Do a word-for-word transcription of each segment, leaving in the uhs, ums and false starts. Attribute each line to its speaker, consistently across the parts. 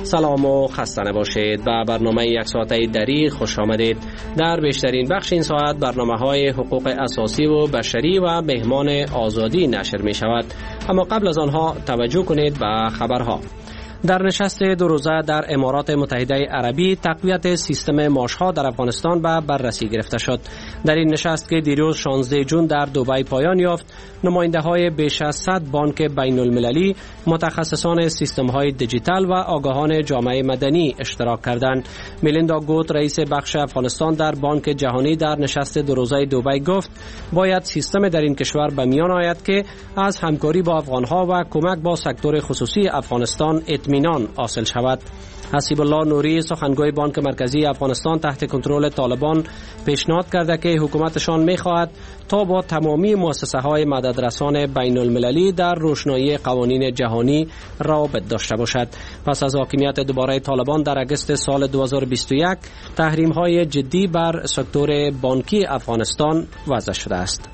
Speaker 1: سلام و خسته نباشید. به برنامه یک ساعته دری خوش آمدید. در بیشترین بخش این ساعت برنامه های حقوق اساسی و بشری و مهمان آزادی نشر می شود. اما قبل از آنها توجه کنید به خبرها. در نشست دو روزه در امارات متحده عربی تقویت سیستم معاشها در افغانستان به بررسی گرفته شد. در این نشست که دیروز شانزده ژوئن در دبی پایان یافت، نماینده های بیش از صد بانک بین المللی، متخصصان سیستم های دیجیتال و آگاهان جامعه مدنی اشتراک کردند. میلیندا گوت، رئیس بخش افغانستان در بانک جهانی، در نشست دو روزه دبی گفت باید سیستم در این کشور به میان آید که از همکاری با افغانها و کمک با سکتور خصوصی افغانستان اطمینان حاصل شود. حسیب الله نوری، سخنگوی بانک مرکزی افغانستان تحت کنترل طالبان، پیشنهاد کرده که حکومتشان می‌خواهد تا با تمامی مؤسسه‌های مددرسان بین المللی در روشنایی قوانین جهانی روابط داشته باشد. پس از حاکمیت دوباره طالبان در اگست سال دو هزار و بیست و یک، تحریم‌های جدی بر سکتور بانکی افغانستان وضع شده است.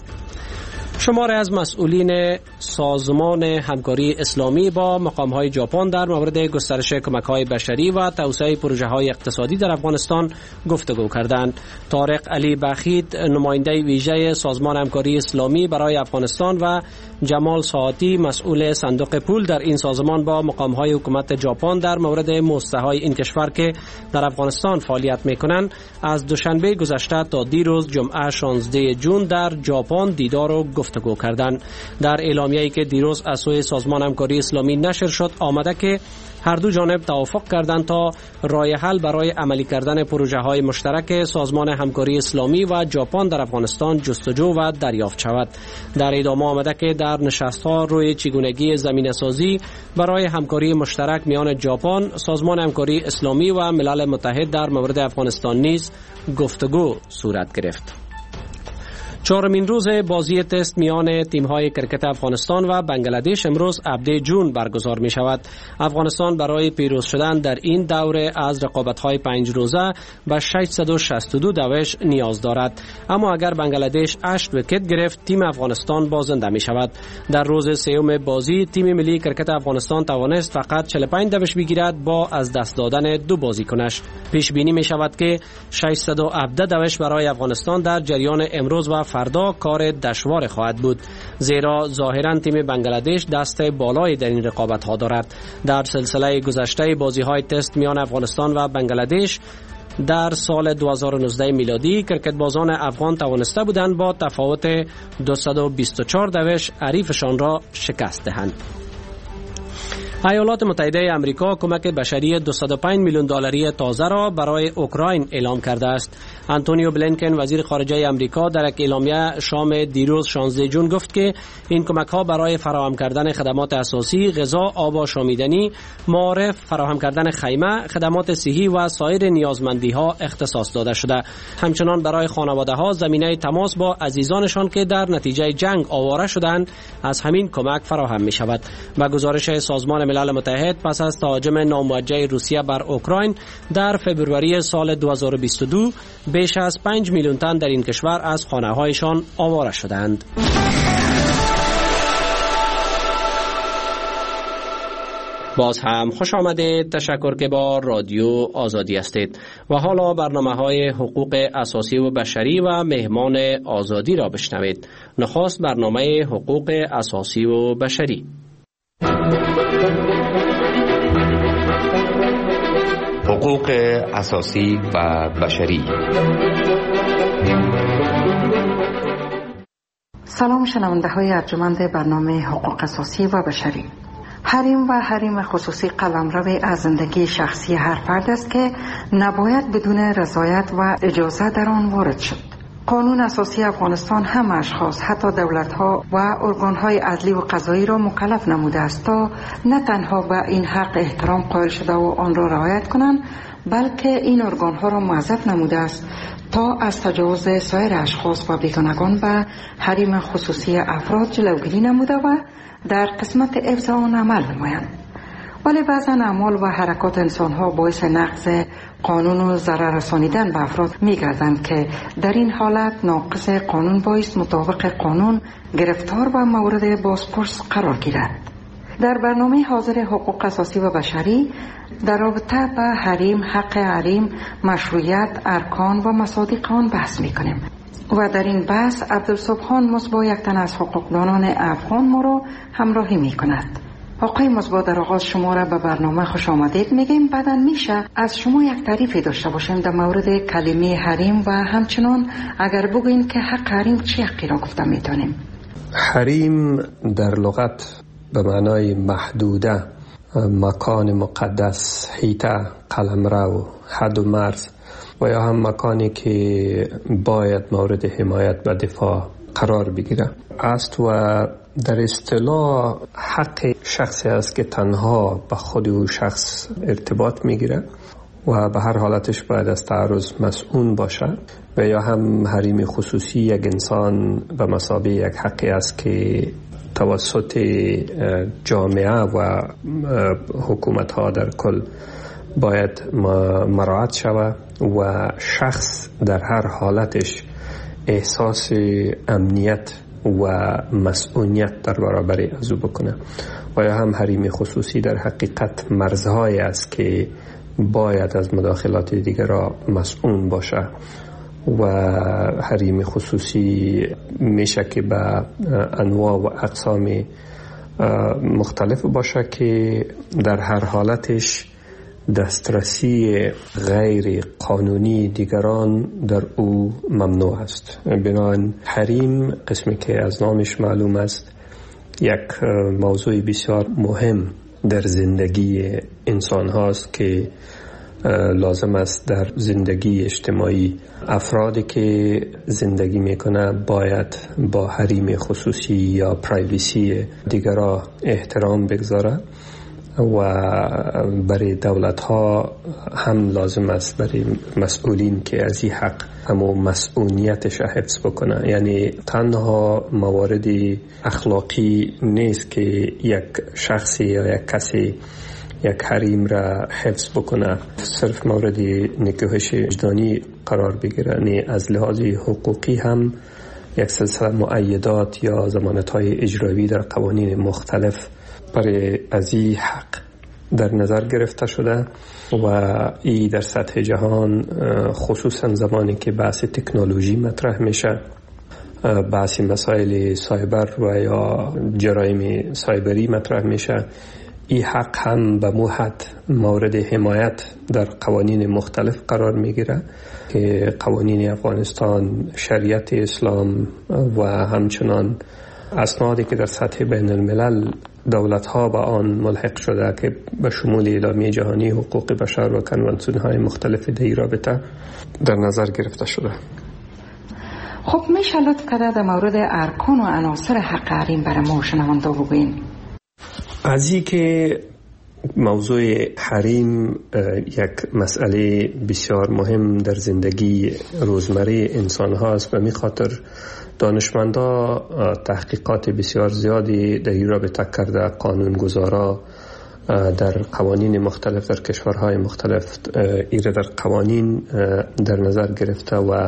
Speaker 1: شماری از مسئولین سازمان همکاری اسلامی با مقام‌های ژاپن در مورد گسترش کمک‌های بشری و توسعه پروژه‌های اقتصادی در افغانستان گفتگو کردند. طارق علی بخیت، نماینده ویژه سازمان همکاری اسلامی برای افغانستان، و جمال ساعتی، مسئول صندوق پول در این سازمان، با مقام‌های حکومت ژاپن در مورد مؤسسه‌های این کشور که در افغانستان فعالیت می‌کنند، از دوشنبه گذشته تا دیروز جمعه شانزده ژوئن در ژاپن دیدار و گفتگو کردند. در اعلامیه‌ای که دیروز از سوی سازمان همکاری اسلامی نشر شد آمده که هر دو جانب توافق کردند تا راه حل برای عملی کردن پروژه‌های مشترک سازمان همکاری اسلامی و ژاپن در افغانستان جستجو و دریافت شود. در ادامه آمده که در نشست‌ها روی چگونگی زمینه‌سازی برای همکاری مشترک میان ژاپن، سازمان همکاری اسلامی و ملل متحد در مورد افغانستان نیز گفتگو صورت گرفت. چهارمین روز بازی تست میان تیم‌های کرکت افغانستان و بنگلادش امروز هفده ژوئن برگزار می شود. افغانستان برای پیروز شدن در این دوره از رقابت‌های پنج روزه به ششصد و شصت و دو دوش نیاز دارد. اما اگر بنگلادش هشت ویکت گرفت، تیم افغانستان بازنده می شود. در روز سوم بازی تیم ملی کرکت افغانستان توانست فقط چهل و پنج دوش بگیرد با از دست دادن دو بازیکنش. پیش بینی می شود که ششصد و هفده دوش برای افغانستان در جریان امروز و فردا کار دشوار خواهد بود، زیرا ظاهرا تیم بنگلادش دست بالایی در این رقابت ها دارد. در سلسله گذشته بازی های تست میان افغانستان و بنگلادش در سال دو هزار و نوزده میلادی، کرکتبازان افغان توانسته بودند با تفاوت دویست و بیست و چهار دوش حریفشان را شکست دهند. ایالات متحده آمریکا کمک بشری دویست و پنج میلیون دلاری تازه را برای اوکراین اعلام کرده است. آنتونیو بلینکن، وزیر خارجه آمریکا، در یک اعلامیه شام دیروز شانزده ژوئن گفت که این کمک ها برای فراهم کردن خدمات اساسی، غذا، آب آشامیدنی، معارف، فراهم کردن خیمه، خدمات صحی و سایر نیازمندی ها اختصاص داده شده. همچنان برای خانواده ها زمینه تماس با عزیزانشان که در نتیجه جنگ آواره شدند از همین کمک فراهم می شود. با گزارش سازمان ملل متحد، پس از تهاجم ناموجه روسیه بر اوکراین در فبروری سال دو هزار و بیست و دو، بیش از پنج میلیون تن در این کشور از خانه‌هایشان آواره شدند. باز هم خوش آمدید. تشکر که با رادیو آزادی هستید. و حالا برنامه‌های حقوق اساسی و بشری و مهمان آزادی را بشنوید. نخست برنامه حقوق اساسی و بشری.
Speaker 2: حقوق اساسی و بشری.
Speaker 3: سلام شنونده های ارجمند برنامه حقوق اساسی و بشری. حریم و حریم خصوصی قلمرو از زندگی شخصی هر فرد است که نباید بدون رضایت و اجازه در آن وارد شد. قانون اساسی افغانستان هم اشخاص، حتی دولت‌ها و ارگان‌های عدلی و قضایی را مکلف نموده است تا نه تنها به این حق احترام قائل شده و آن را رعایت کنند، بلکه این ارگان‌ها را موظف نموده است تا از تجاوز سایر اشخاص و بیگانگان به حریم خصوصی افراد جلوگیری نموده و در قسمت حفظ آن عمل نمایند. ولی بعضا اعمال و حرکات انسان‌ها باعث نقض قانون و ضرر رسانیدن به افراد می‌گردند که در این حالت ناقض قانون باعث مطابق قانون گرفتار و مورد بازپرس قرار گیرد. در برنامه حاضر حقوق اساسی و بشری در رابطه به حریم، حق حریم، مشروعیت، ارکان و مصادیق آن بحث میکنیم و در این بحث عبدالسبحان مصباح یک تن از حقوقدانان افغان ما را همراهی میکند. آقای مصباح، در آغاز شما را به برنامه خوش آمدید میگیم. بعدا میشه از شما یک تعریفی داشته باشیم در مورد کلمه حریم و همچنان اگر بگوین که حق حریم چی حقی را گفته میتونیم؟
Speaker 4: حریم در لغت به معنای محدوده، مکان مقدس، حیطه، قلمرو، حد و مرز و یا هم مکانی که باید مورد حمایت و دفاع قرار بگیره است و در اصطلاح حق شخصی است که تنها به خود او شخص ارتباط میگیره و به هر حالتش باید از تعرض مسئول باشه و یا هم حریم خصوصی یک انسان به مثابه یک حقی است که توسط جامعه و حکومت ها در کل باید مراعات شود و شخص در هر حالتش احساس امنیت و مسئولیت در برابر از او بکنه و یا هم حریم خصوصی در حقیقت مرزهایی است که باید از مداخلات دیگر را مسئول باشه و حریم خصوصی میشه که به انواع و اقسام مختلف باشه که در هر حالتش دسترسی غیر قانونی دیگران در او ممنوع است. بنابراین حریم، قسمی که از نامش معلوم است، یک موضوع بسیار مهم در زندگی انسان هاست که لازم است در زندگی اجتماعی افرادی که زندگی میکنه باید با حریم خصوصی یا پرایوسی دیگران احترام بگذاره و برای دولت ها هم لازم است برای مسئولین که از این حق همو مسئولیتش حفظ بکنه. یعنی تنها موارد اخلاقی نیست که یک شخصی یا یک کسی یک حریم را حفظ بکنه صرف مورد نکوهش وجدانی قرار بگیره، یعنی از لحاظ حقوقی هم یک سلسله مؤیدات یا ضمانت‌های اجرایی در قوانین مختلف برای از این حق در نظر گرفته شده و ای در سطح جهان خصوصا زمانی که بحث تکنولوژی مطرح میشه، بحث مسائل سایبر و یا جرایم سایبری مطرح میشه، این حق هم به موحد مورد حمایت در قوانین مختلف قرار میگیره که قوانین افغانستان، شریعت اسلام و همچنان اسنادی که در سطح بین الملل دولت ها با آن ملحق شده که به شمول اعلامیه جهانی حقوق بشر و کنوانسیون های مختلف در این رابطه در نظر گرفته شده.
Speaker 3: خب میشه لطف کرده در مورد ارکان و عناصر حق حریم برای ما شنونده بگوین؟
Speaker 4: از این که موضوع حریم یک مسئله بسیار مهم در زندگی روزمره انسان هاست و می خاطر دانشمندا تحقیقات بسیار زیادی در این رابطه کرده، قانونگذارا در قوانین مختلف در کشورهای مختلف ایره در قوانین در نظر گرفته و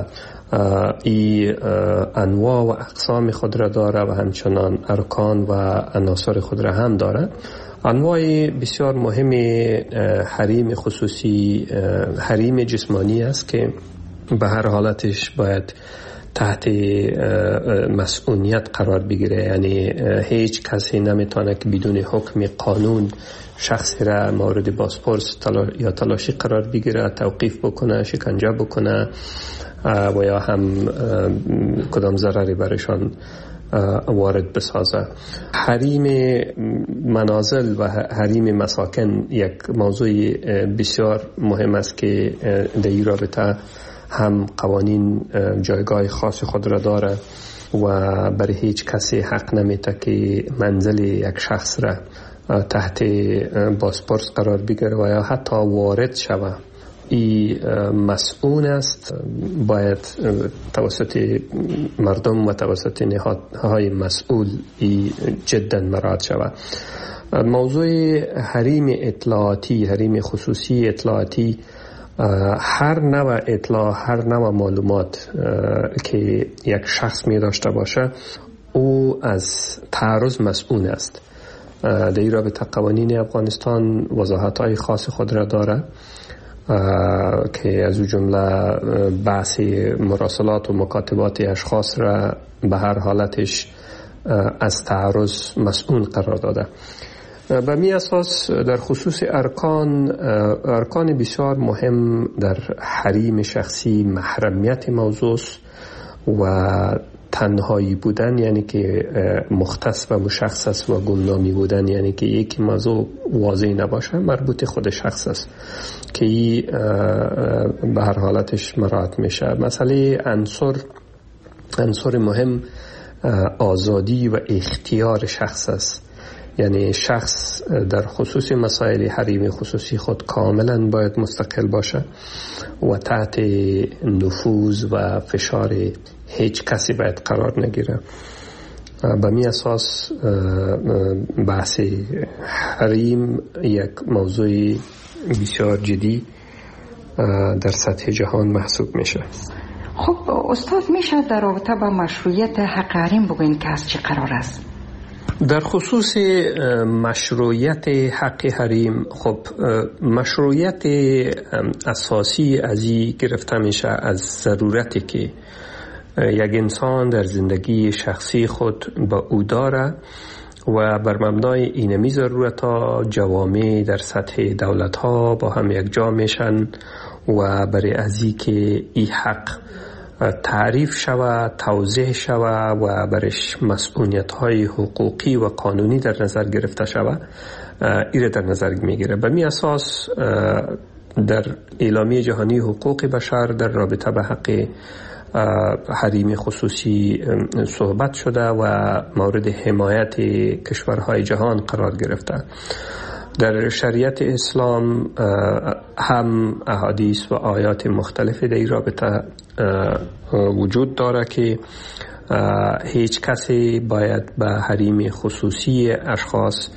Speaker 4: ای انواع و اقسام خود را داره و همچنان ارکان و عناصر خود را هم داره. انواع بسیار مهم حریم خصوصی حریم جسمانی است که به هر حالتش باید تحت مسئولیت قرار بگیره، یعنی هیچ کسی نمیتونه که بدون حکم قانون شخصی را مورد بازپرس تلا یا تلاشی قرار بگیره، توقیف بکنه، شکنجه بکنه و یا هم کدام ضرری برشان وارد بسازه. حریم منازل و حریم مساکن یک موضوع بسیار مهم است که در این رابطه هم قوانین جایگاه خاص خود را داره و برای هیچ کسی حق نمیده که منزل یک شخص را تحت بازپرس قرار بگیره و یا حتی وارد شوه. این مسئول است، باید توسط مردم و توسط نهادهای مسئول ای جدا مراعات شود. موضوع حریم اطلاعاتی، حریم خصوصی اطلاعاتی، هر نوع اطلاع، هر نوع معلومات که یک شخص می داشته باشه او از تعرض مسئول است در این رابطه قوانین افغانستان وضاحت های خاص خود را داره که از اون جمله بحث مراسلات و مکاتبات اشخاص را به هر حالتش از تعرض مسئول قرار داده. به می اساس در خصوص ارکان ارکان بسیار مهم در حریم شخصی محرمیت موضوع و تنهایی بودن، یعنی که مختص و مشخص و گمنامی بودن، یعنی که یک موضوع واضح نباشه، مربوط خود شخص است که این به هر حالتش مراعات میشه. مسئله عنصر عنصر مهم آزادی و اختیار شخص است، یعنی شخص در خصوص مسائل حریم خصوصی خود کاملا باید مستقل باشه و تحت نفوذ و فشار هیچ کسی باید قرار نگیره. به می اساس بحث حریم یک موضوع بسیار جدی در سطح جهان محسوب میشه.
Speaker 3: خب استاد، میشه در رابطه با مشروعیت حق حریم بگوین که از چه قرار است؟
Speaker 4: در خصوص مشروعیت حق حریم، خب مشروعیت اساسی از این گرفته میشه از ضرورتی که یک انسان در زندگی شخصی خود با او داره و بر مبنای اینمی ضرورت ها جوامع در سطح دولت ها با هم یک جا میشن و برای ازی که این حق تعریف شوه، توضیح شوه و برش مسئولیت های حقوقی و قانونی در نظر گرفته شوه، ایره در نظر میگیره. به می اساس در اعلامیه جهانی حقوق بشر در رابطه به حق حریم خصوصی صحبت شده و مورد حمایت کشورهای جهان قرار گرفته. در شریعت اسلام هم احادیث و آیات مختلف در این رابطه وجود داره که هیچ کسی باید به حریم خصوصی اشخاص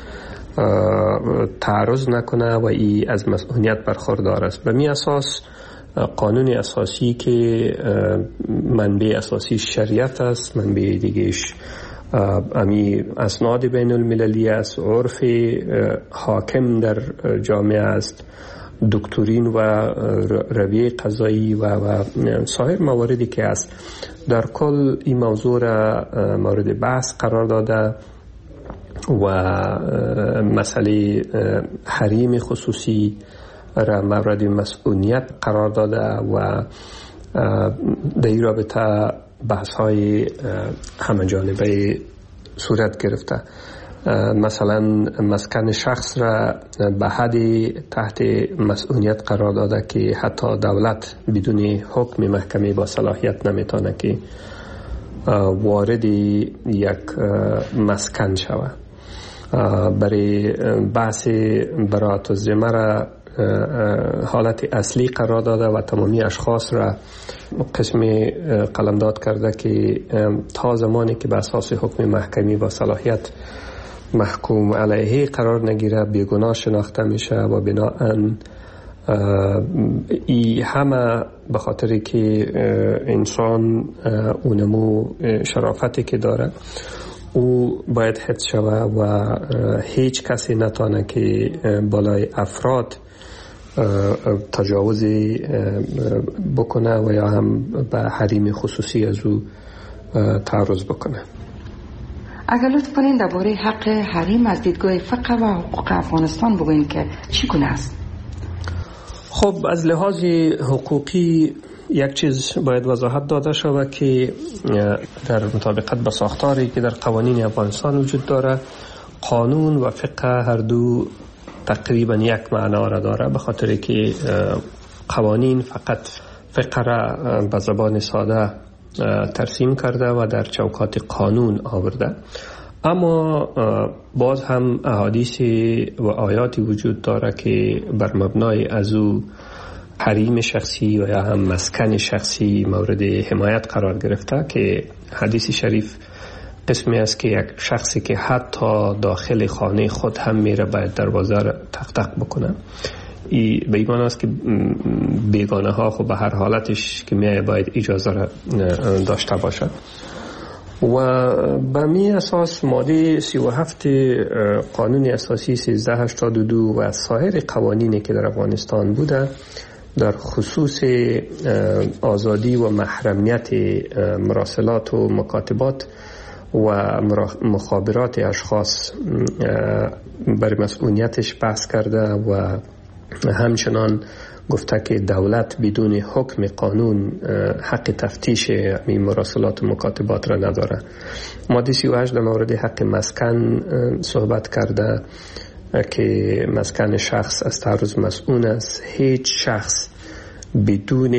Speaker 4: تعرض نکنه و ای از مسئولیت برخوردار است. به می اساس قانون اساسی که منبع اساسی شریعت است، منبع دیگهش امی اسناد بین المللی است، عرف حاکم در جامعه است، دکترین و رویه قضایی و, و سایر مواردی که است. در کل این موضوع را مورد بحث قرار داده و مسئله حریم خصوصی را مورد مسئولیت قرار داده و در این رابطه بحث های همه جانبه صورت گرفته. مثلا مسکن شخص را به حد تحت مسئولیت قرار داده که حتی دولت بدون حکم محکمه با صلاحیت نمیتونه که وارد یک مسکن شود. برای بحث براءت الذمه را حالت اصلی قرار داده و تمامی اشخاص را قسم قلمداد کرده که تا زمانی که به اساس حکم محکمی با صلاحیت محکوم علیه قرار نگیره بیگناه شناخته میشه و بناهن ای همه به خاطر که انسان اونمو شرافتی که داره او باید حفظ شوه و هیچ کسی نتانه که بالای افراد تجاوزی بکنه و یا هم به حریم خصوصی از او تعرض بکنه.
Speaker 3: اگر لطف کنین درباره حق حریم از دیدگاه فقه و حقوق افغانستان بگوین که چی گونه است؟
Speaker 4: خب از لحاظ حقوقی یک چیز باید وضاحت داده شود که در مطابقت با ساختاری که در قوانین افغانستان وجود داره، قانون و فقه هر دو تقریبا یک معنا را داره، به خاطر که قوانین فقط فقه را به زبان ساده ترسیم کرده و در چوکات قانون آورده، اما باز هم احادیث و آیاتی وجود داره که بر مبنای از او حریم شخصی و یا هم مسکن شخصی مورد حمایت قرار گرفته که حدیث شریف قسمی است که یک شخصی که حتی داخل خانه خود هم میره باید دروازه را تق تق بکنه. ای به این معنی است که بیگانه ها خب به هر حالتش که میای باید اجازه را داشته باشد. و به می اساس ماده سی و هفت قانون اساسی سیزده هشتاد و دو و سایر قوانینی که در افغانستان بوده در خصوص آزادی و محرمیت مراسلات و مکاتبات و مخابرات اشخاص بر مسئولیتش بحث کرده و همچنان گفته که دولت بدون حکم قانون حق تفتیش این مراسلات و مکاتبات را نداره. ماده سی و هشت در مورد حق مسکن صحبت کرده که مسکن شخص از تعرض مسئول است. هیچ شخص بدون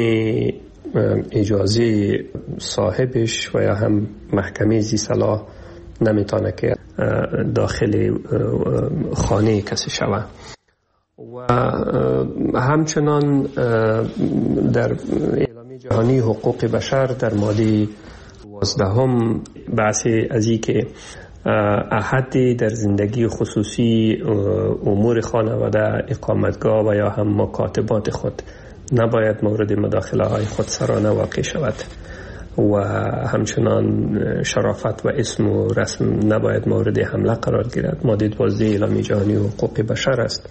Speaker 4: اجازه صاحبش و یا هم محکمه ذی صلاح نمیتونه که داخل خانه کسی شود. و همچنان در اعلامیه جهانی حقوق بشر در ماده دوازدهم بحث از این که احد در زندگی خصوصی امور خانواده، اقامتگاه و یا هم مکاتبات خود نباید مورد مداخله های خودسرانه واقع شود و همچنان شرافت و اسم و رسم نباید مورد حمله قرار گیرد. ماده دوازده اعلامیه جهانی حقوق بشر است.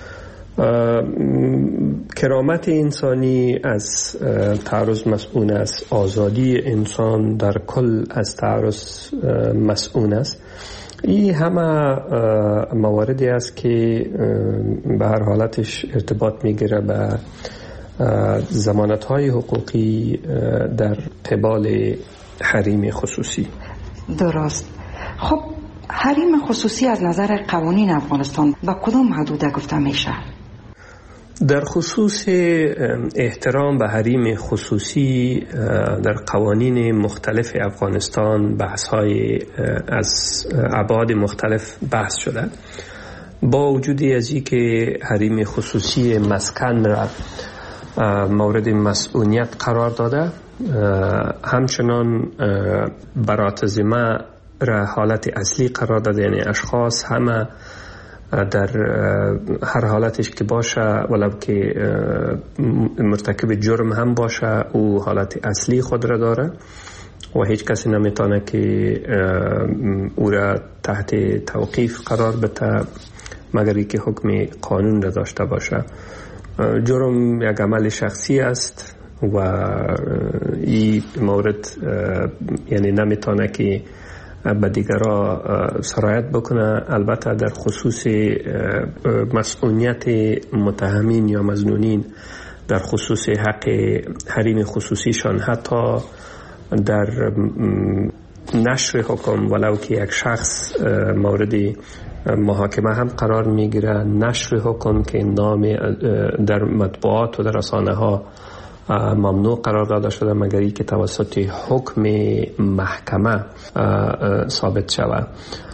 Speaker 4: کرامت انسانی از تعرض مسئول است. آزادی انسان در کل از تعرض مسئول است. این همه مواردی است که به هر حالتش ارتباط میگیره به ضمانت‌های حقوقی در قبال حریم خصوصی.
Speaker 3: درست. خب حریم خصوصی از نظر قوانین افغانستان با کدام حدود گفته میشه؟
Speaker 4: در خصوص احترام به حریم خصوصی در قوانین مختلف افغانستان بحث‌های از ابعاد مختلف بحث شده. با وجود از این که حریم خصوصی مسکن را مورد مسئولیت قرار داده، همچنان برات ذمه را حالت اصلی قرار داده، یعنی اشخاص همه در هر حالتش که باشه ولو که مرتکب جرم هم باشه او حالت اصلی خود را داره و هیچ کسی نمیتونه که او را تحت توقیف قرار بده مگر اینکه حکم قانون را داشته باشه. جرم یک عمل شخصی است و این مورد یعنی نمیتونه که به دیگرها سرایت بکنه. البته در خصوص مسئولیت متهمین یا مظنونین در خصوص حق حریم خصوصیشان، حتی در نشر حکم ولو که یک شخص مورد محاکمه هم قرار میگیره، نشر حکم که نام در مطبوعات و در رسانه ها ممنوع قرار داده شده مگر ای که توسط حکم محکمه ثابت شود.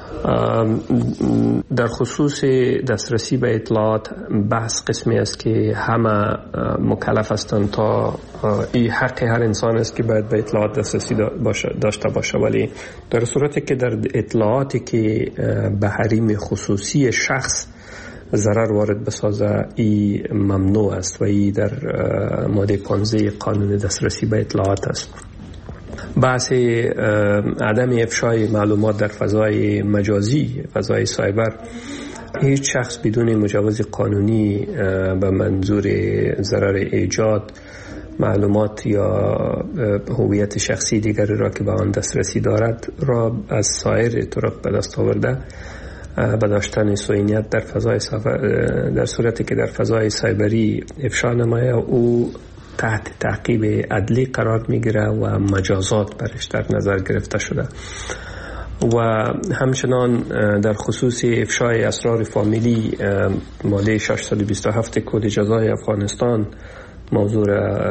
Speaker 4: در خصوص دسترسی به اطلاعات بحث قسمی است که همه مکلف هستند تا این حق هر انسان است که باید به اطلاعات دسترسی داشته باشه، ولی در صورتی که در اطلاعاتی که به حریم خصوصی شخص ضرر وارد بسازه ای ممنوع است و ای در ماده پانزده قانون دسترسی به اطلاعات است. بحث عدم افشای معلومات در فضای مجازی، فضای سایبر، هیچ شخص بدون مجوز قانونی به منظور ضرر ایجاد معلومات یا هویت شخصی دیگری را که به آن دسترسی دارد را از سایر طرق به دست آورده به داشتن صهیونیت در فضای در صورتی که در فضای سایبری افشا نماید او تحت تعقیب عدلی قرار میگیره و مجازات برش در نظر گرفته شده. و همچنان در خصوص افشای اسرار فامیلی ماده ششصد و بیست و هفت کد جزای افغانستان موضوع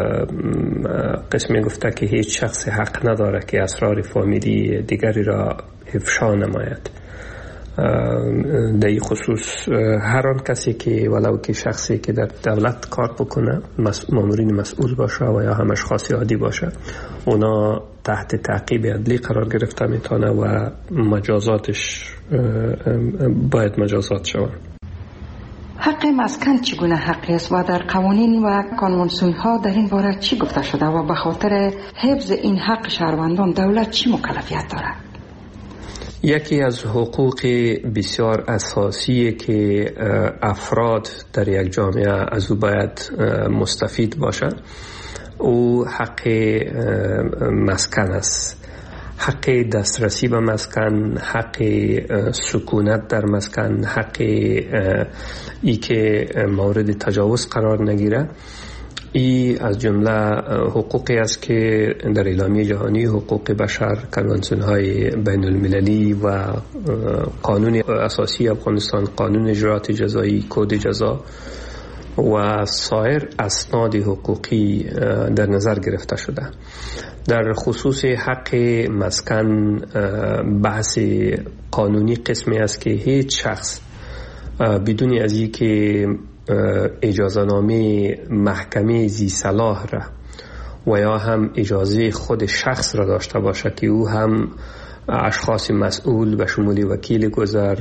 Speaker 4: قسمی گفته که هیچ شخص حق نداره که اسرار فامیلی دیگری را افشا نماید. در این خصوص هر آن کسی که ولو که شخصی که در دولت کار بکنه، مامورین مسئول باشه و یا هم اشخاص عادی باشه، اونا تحت تعقیب عدلی قرار گرفته میتونه و مجازاتش باید مجازات شود.
Speaker 3: حق حق مسکن چگونه حقی است و در قوانین و کنوانسیون ها در این باره چی گفته شده و به خاطر حفظ این حق شهروندان دولت چی مکلفیت دارد؟
Speaker 4: یکی از حقوق بسیار اساسی که افراد در یک جامعه از او باید مستفید باشند او حق مسکن است. حق دسترسی به مسکن، حق سکونت در مسکن، حق ای که مورد تجاوز قرار نگیره. ای از جمله حقوقی است که در اعلامیه جهانی حقوق بشر، کنوانسیون های بین المللی و قانون اساسی افغانستان، قانون اجرات جزایی، کد جزا و سایر اسناد حقوقی در نظر گرفته شده. در خصوص حق مسکن بحث قانونی قسمی است که هیچ شخص بدون از این که اجازه نامه محکمه ذی صلاح را و یا هم اجازه خود شخص را داشته باشه که او هم اشخاص مسئول به شمول وکیل گذر،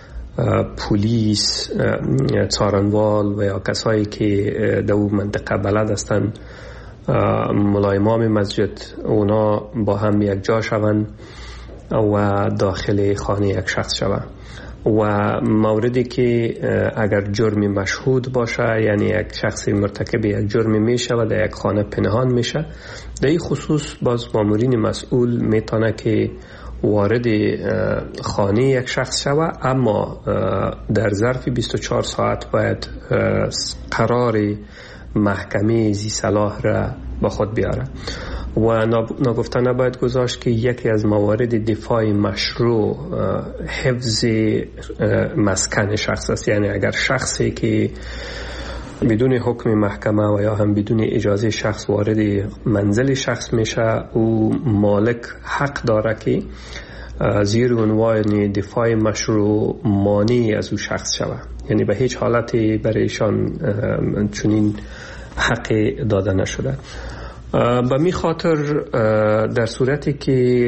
Speaker 4: پلیس، څارنوال و یا کسایی که در اون منطقه بلد هستند، ملایمام مسجد، اونا با هم یک جا شوند و داخل خانه یک شخص شوند و موردی که اگر جرم مشهود باشه، یعنی یک شخص مرتکب یک جرم میشه و در یک خانه پنهان میشه، در این خصوص باز مامورین مسئول میتونه که وارد خانه یک شخص شوه، اما در ظرف بیست و چهار ساعت باید قرار محکمه ذی صلاح را با خود بیاره و ناگفته نباید گذاشت که یکی از موارد دفاع مشروع حفظ مسکن شخص است. یعنی اگر شخصی که بدون حکم محکمه و یا هم بدون اجازه شخص وارد منزل شخص میشه، او مالک حق داره که زیر عنوان دفاع مشروع مانع از او شخص شود. یعنی به هیچ حالتی برایشان چنین حق داده نشده. به می خاطر در صورتی که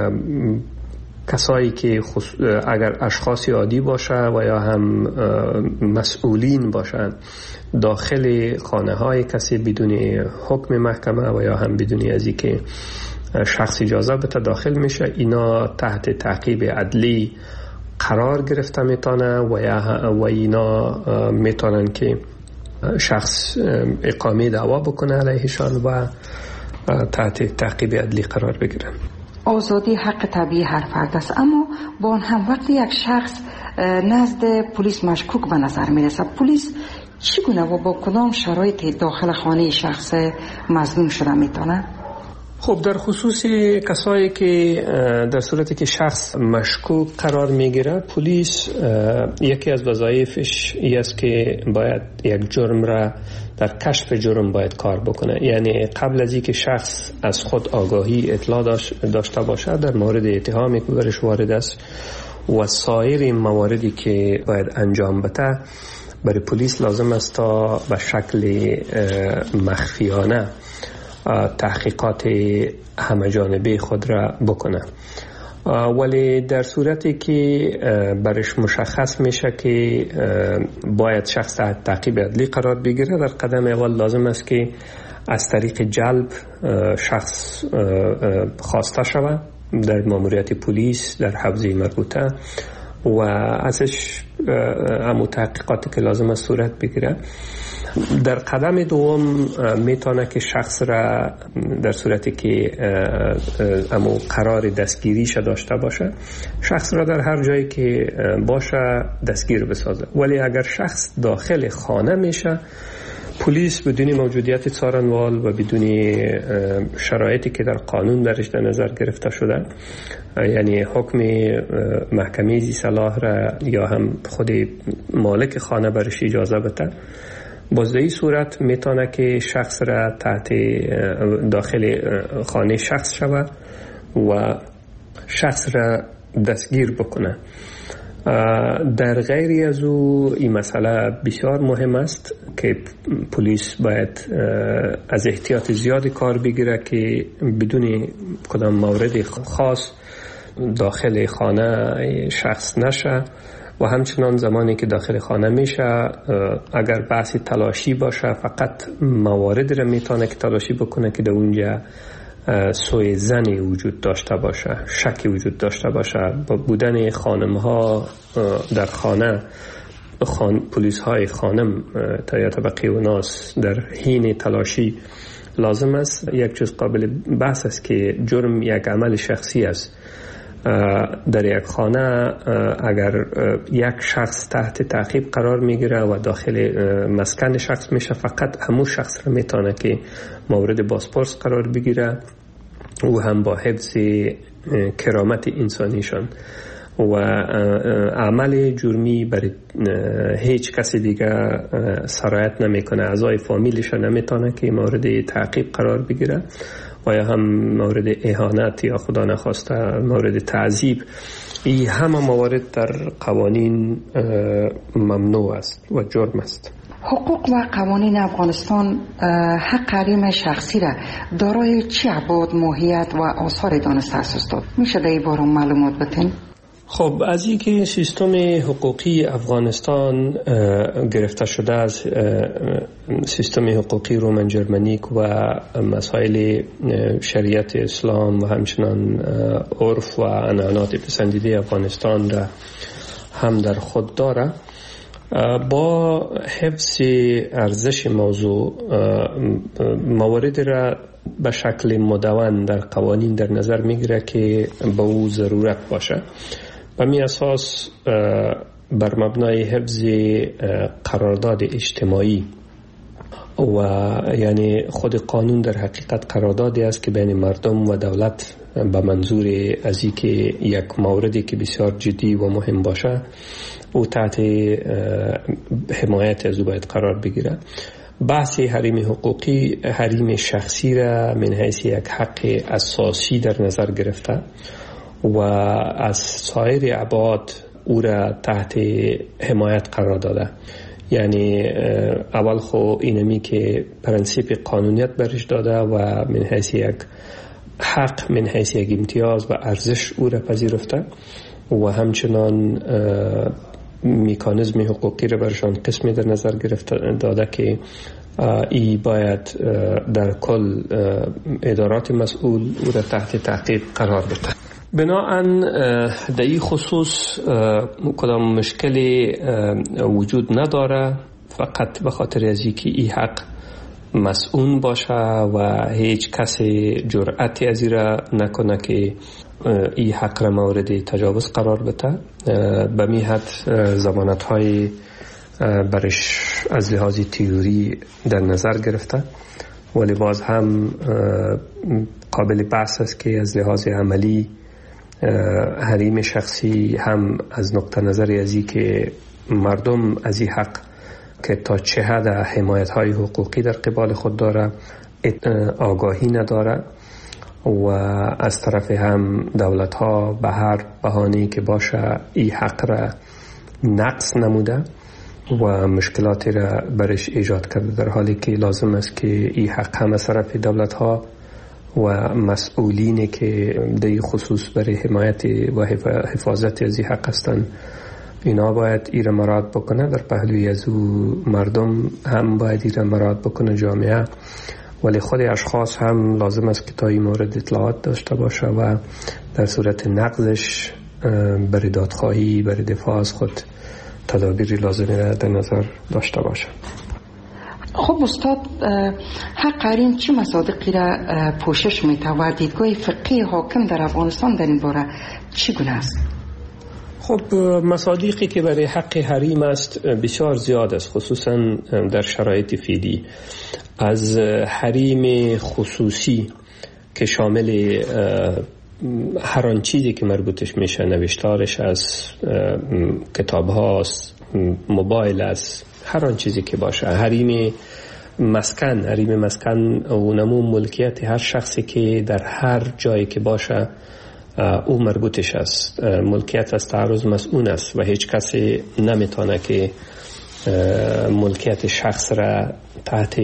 Speaker 4: کسایی که اگر اشخاص عادی باشه و یا هم مسئولین باشند داخل خانه های کسی بدون حکم محکمه و یا هم بدون از اینکه شخص اجازه بده داخل میشه، اینا تحت تعقیب عدلی قرار گرفته میتونه و یا و اینا میتونن که شخص اقامه دعوا بکنه علیهشان و تحت تعقیب عدلی قرار بگیرن.
Speaker 3: آزادی حق طبیعی هر فرد است، اما با آن هم وقتی یک شخص نزد پلیس مشکوک به نظر میرسه، پلیس چگونه و با کدام شرایطی داخل خانه شخص مظنون شده میتونه؟
Speaker 4: خب در خصوص کسایی که در صورتی که شخص مشکوک قرار میگیره، پلیس یکی از وظایفش این است که باید یک جرم را در کشف جرم باید کار بکنه. یعنی قبل از اینکه شخص از خود آگاهی اطلاع داشته باشه در مورد اتهامی که برش وارد است و سایر مواردی که باید انجام بده، برای پلیس لازم است تا به شکل مخفیانه تحقیقات همه جانبه خود را بکنه. ولی در صورتی که برش مشخص میشه که باید شخص تحت تعقیب عدلی قرار بگیره، در قدم اول لازم است که از طریق جلب شخص خواسته شود در ماموریت پلیس در حوزه مربوطه و ازش همون تحقیقاتی که لازم است صورت بگیره. در قدم دوم میتونه که شخص را در صورتی که امو قرار دستگیریش داشته باشه، شخص را در هر جایی که باشه دستگیر بسازه. ولی اگر شخص داخل خانه میشه، پلیس بدون موجودیت څارنوال و بدون شرایطی که در قانون درش در نظر گرفته شده، یعنی حکم محکمه ذی صلاح را یا هم خود مالک خانه برش اجازه بده، باز در این صورت میتونه که شخص را تحت داخل خانه شخص شود و شخص را دستگیر بکنه. در غیری از او این مسئله بسیار مهم است که پلیس باید از احتیاط زیادی کار بگیره که بدون کدام مورد خاص داخل خانه شخص نشه و همچنان زمانی که داخل خانه میشه اگر بحث تلاشی باشه فقط موارد را میتونه که تلاشی بکنه که در اونجا سوء ظنی وجود داشته باشه، شکی وجود داشته باشه. با بودن خانم ها در خانه خان... پلیس های خانم تا یا طبقه و ناس در حین تلاشی لازم است. یک چیز قابل بحث است که جرم یک عمل شخصی است. در یک خانه اگر یک شخص تحت تعقیب قرار میگیره و داخل مسکن شخص میشه، فقط همون شخص را میتونه که مورد بازپرس قرار بگیره و هم با حفظ کرامت انسانیشان. و عمل جرمی برای هیچ کسی دیگه سرایت نمیکنه. اعضای فامیلش نمیتونه که مورد تعقیب قرار بگیره و یا هم مورد اهانت یا خدا نخواسته مورد تعذیب. این همه موارد در قوانین ممنوع است و جرم است.
Speaker 3: حقوق و قوانین افغانستان حق حریم شخصی را دارای چه ابعاد، ماهیت و آثار دانسته است؟ میشه در این باره معلومات بدین؟
Speaker 4: خب از این که سیستم حقوقی افغانستان گرفته شده از سیستم حقوقی رومن جرمنیک و مسائل شریعت اسلام و همچنان عرف و عنعنات پسندیده افغانستان را هم در خود داره، با حفظ ارزش موضوع موارد را به شکل مدون در قوانین در نظر میگیره که به او ضرورت باشه. به می اساس بر مبنای حفظ قرارداد اجتماعی و یعنی خود قانون در حقیقت قراردادی است که بین مردم و دولت به منظور از اینکه یک موردی که بسیار جدی و مهم باشه او تحت حمایت از او باید قرار بگیره. بحث حریم حقوقی حریم شخصی را من حیث یک حق اساسی در نظر گرفته و از سایر ابعاد او را تحت حمایت قرار داده. یعنی اول خو اینمی که پرنسیپ قانونیت برش داده و من حیث یک حق، من حیث یک امتیاز و ارزش او را پذیرفته و همچنان میکانیزم حقوقی را برشان قسمی در نظر گرفته داده که ای باید در کل ادارات مسئول او را تحت تعقیب قرار بده. بناهن در این خصوص کدام مشکلی وجود نداره، فقط به خاطر از اینکه این حق مسئول باشه و هیچ کسی جرأتی از این را نکنه که این حق را مورد تجاوز قرار بده. به می حد ضمانت های برش از لحاظ تئوری در نظر گرفته، ولی باز هم قابل بحث است که از لحاظ عملی حریم شخصی هم از نقطه نظر ازی که مردم از این حق که تا چه حد حمایت های حقوقی در قبال خود داره آگاهی نداره و از طرف هم دولت ها به هر بهانه‌ای که باشه این حق را نقص نموده و مشکلاتی را برش ایجاد کرده، در حالی که لازم است که این حق هم از طرف دولت ها و مسئولینی که در خصوص برای حمایت و حفاظت از این حق هستند اینا باید ایره مراد بکنه. در پهلوی از او مردم هم باید ایره مراد بکنه، جامعه، ولی خود اشخاص هم لازم است که تا این مورد اطلاعات داشته باشه و در صورت نقضش برای دادخواهی برای دفاع از خود تدابیری لازمی را در نظر داشته باشه.
Speaker 3: خب استاد، حق حریم چه مصادیقی را پوشش میده و دیدگاه فقهی حاکم در افغانستان در این باره چگونه است؟
Speaker 4: خب مصادیقی که برای حق حریم است بسیار زیاد است، خصوصا در شرایط فعلی. از حریم خصوصی که شامل هر آن چیزی که مربوطش میشه، نوشتارش از کتاب هاست، موبایل است، هر آن چیزی که باشه. حریم مسکن، حریم مسکن اونمو ملکیت هر شخصی که در هر جایی که باشه او مربوطش است. ملکیت از تعرض مسئول است و هیچ کسی نمیتونه که ملکیت شخص را تحت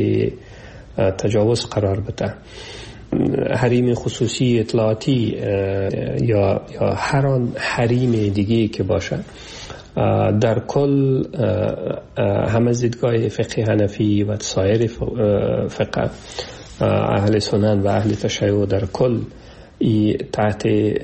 Speaker 4: تجاوز قرار بده. حریم خصوصی اطلاعاتی یا یا هر آن حریم دیگه که باشه در کل هم از دیدگاه فقه حنفی و سایر فقه اهل سنن و اهل تشیع در کل ای تحت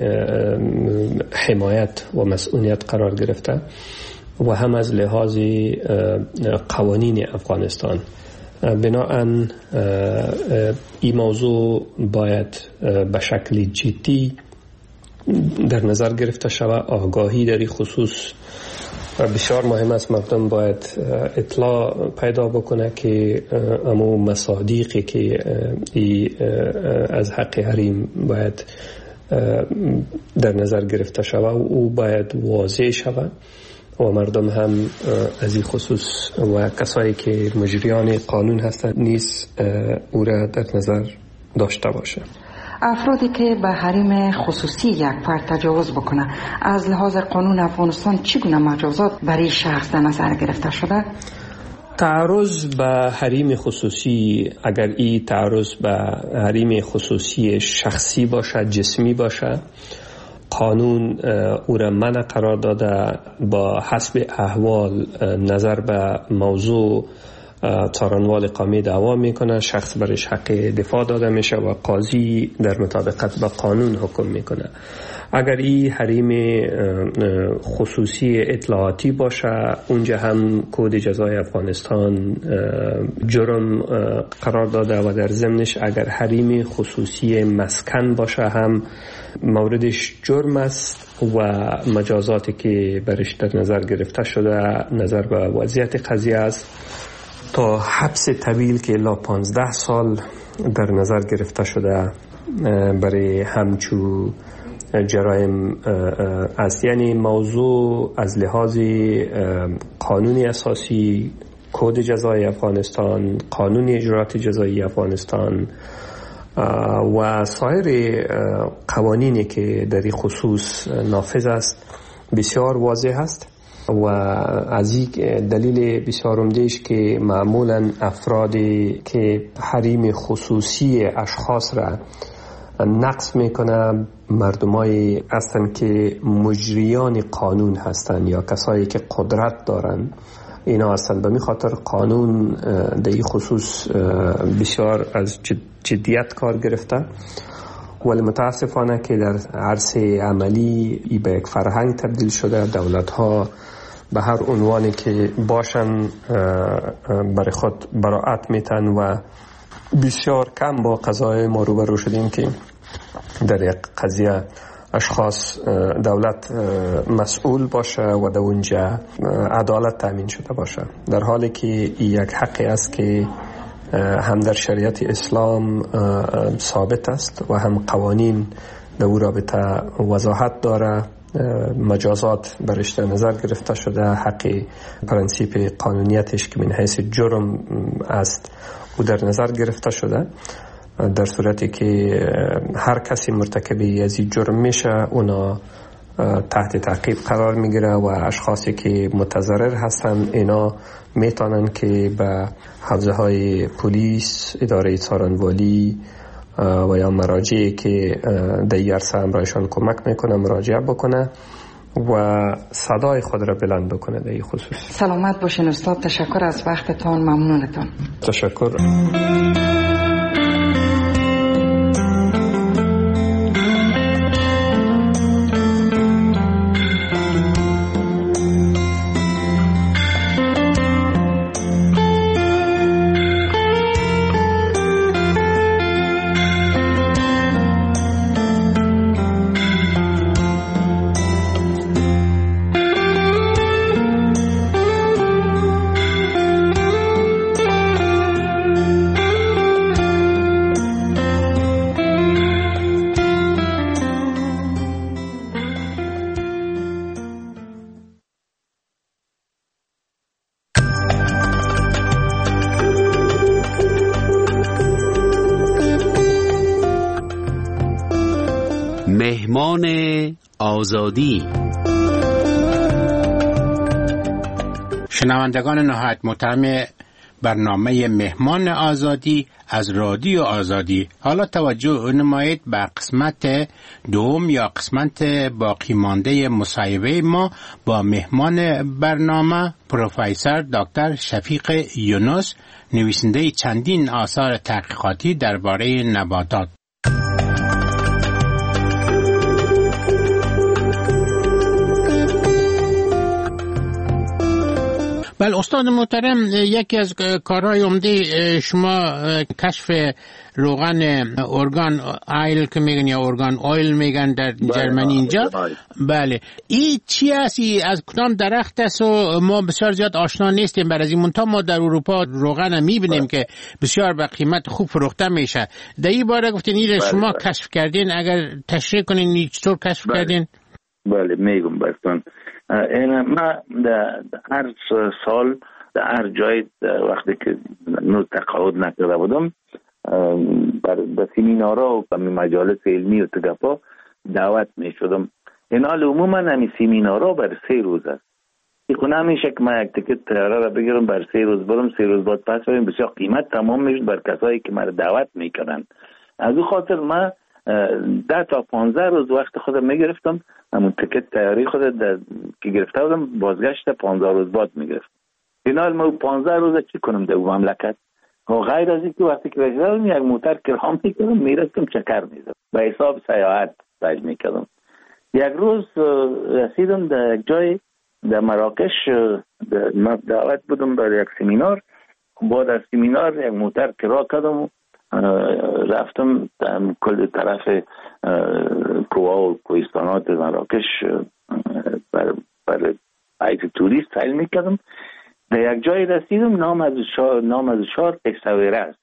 Speaker 4: حمایت و مسئولیت قرار گرفته و هم از لحاظ قوانین افغانستان. بنابراین این موضوع باید به شکل جدی در نظر گرفته شود. آگاهی در این خصوص بسیار مهم است. مردم باید اطلاع پیدا بکنه که امو مصادیقی که از حق حریم باید در نظر گرفته شود و او باید واضح شود و مردم هم از این خصوص و کسایی که مجریان قانون هستند نیز او را در نظر داشته باشه.
Speaker 3: افرادی که به حریم خصوصی یک فرد تجاوز بکنه از لحاظ قانون افغانستان چگونه مجازات برای شخص در نظر گرفته شده؟
Speaker 4: تعرض به حریم خصوصی، اگر این تعرض به حریم خصوصی شخصی باشه، جسمی باشه، قانون او را منع قرار داده. با حسب احوال نظر به موضوع څارنوال قامی دعوا میکنه، شخص برش حق دفاع داده میشه و قاضی در مطابقت با قانون حکم میکنه. اگر این حریم خصوصی اطلاعاتی باشه، اونجا هم کد جزای افغانستان جرم قرار داده و در ضمنش اگر حریم خصوصی مسکن باشه هم موردش جرم است و مجازاتی که برش در نظر گرفته شده نظر به وضعیت قضیه است تا حبس طویل که الا پانزده سال در نظر گرفته شده برای همچو جرایم است. یعنی موضوع از لحاظ قانون اساسی، کد جزای افغانستان، قانون اجرات جزایی افغانستان و سایر قوانینی که در این خصوص نافذ است بسیار واضح است و از این دلیل بسیار عمده‌اش که معمولا افرادی که حریم خصوصی اشخاص را نقض میکنه مردمایی هستند که مجریان قانون هستند یا کسایی که قدرت دارن اینا هستند. به می خاطر قانون در این خصوص بسیار از جدیت کار گرفته، ولی متاسفانه که در عرصه عملی ای به یک فرهنگ تبدیل شده. دولت ها به هر عنوانی که باشن برای خود براعت میتن و بسیار کم با قضای ما روبرو شدیم که در یک قضیه اشخاص دولت مسئول باشه و در اونجا عدالت تامین شده باشه، در حالی که یک حقی است که هم در شریعت اسلام ثابت است و هم قوانین در او رابطه وضاحت داره. مجازات برش در نظر گرفته شده، حق پرنسیپ قانونیتش که من حیث جرم است او در نظر گرفته شده. در صورتی که هر کسی مرتکب از این جرم میشه اونا تحت تعقیب قرار میگیره و اشخاصی که متضرر هستن اینا میتونن که به حوزه های پلیس، اداره څارنوالی و یا مراجعی که در این عرصه همراهشان کمک میکنه مراجعه بکنه و صدای خود را بلند بکنه در این خصوص.
Speaker 3: سلامت باشین استاد، تشکر از وقتتان، ممنونتان.
Speaker 4: تشکر.
Speaker 5: مهمان آزادی. شنوندگان نهایت محترم
Speaker 6: برنامه مهمان آزادی از رادیو آزادی. حالا توجه نمایید به قسمت دوم یا قسمت باقی مانده مصاحبه ما با مهمان برنامه پروفسور دکتر شفیق یونس، نویسنده چندین آثار تحقیقاتی درباره نباتات. بله استاد محترم، یکی از کارهای عمده شما کشف روغن ارگان آیل که میگن یا ارگان آیل میگن در جرمنی اینجا. بله این چی است؟ از کدام درخت است و ما بسیار زیاد آشنا نیستیم بر از این منطقه. ما در اروپا روغن میبینیم که بسیار به قیمت خوب فروخته میشه. در این باره گفتین این شما کشف کردین، اگر تشریح کنین چطور کشف
Speaker 7: بله.
Speaker 6: کردین؟
Speaker 7: بله میگم براتون. این ما در هر سال در هر جای وقتی که نو تقاعد نکرده بودم بر سیمینارها و مجالس علمی و تگفا دعوت می شدم. این حال عموما همی سیمینارها بر سه روز است. این خونه همیشه که من یک تکت تیاره را بگیرم بر سه روز برم، سه روز بعد پس برم، بسیار قیمت تمام میشد بر کسایی که مرا دعوت میکنن. از او خاطر من ده تا پانزده روز وقت خودم میگرفتم، همون تکت تیاری خود که گرفته بودم بازگشت پانزده روز بعد میگرفتم. این حال ما پانزده روز چی کنم در مملکت؟ و غیر از اینکه وقتی که رسیدم یک موتر کرام میکردم میرفتم چکر میزدم به حساب سیاحت سعی میکردم. یک روز رسیدم در یک جای در مراکش دعوت بودم برای یک سمینار. بعد از سمینار یک موتر کرا کردم، رفتم کل طرف کوها و کوهستانات مراکش بر بر ایت توریست سیل میکردم. در یک جای رسیدم، نام از شهر نام از شهر اساویره است.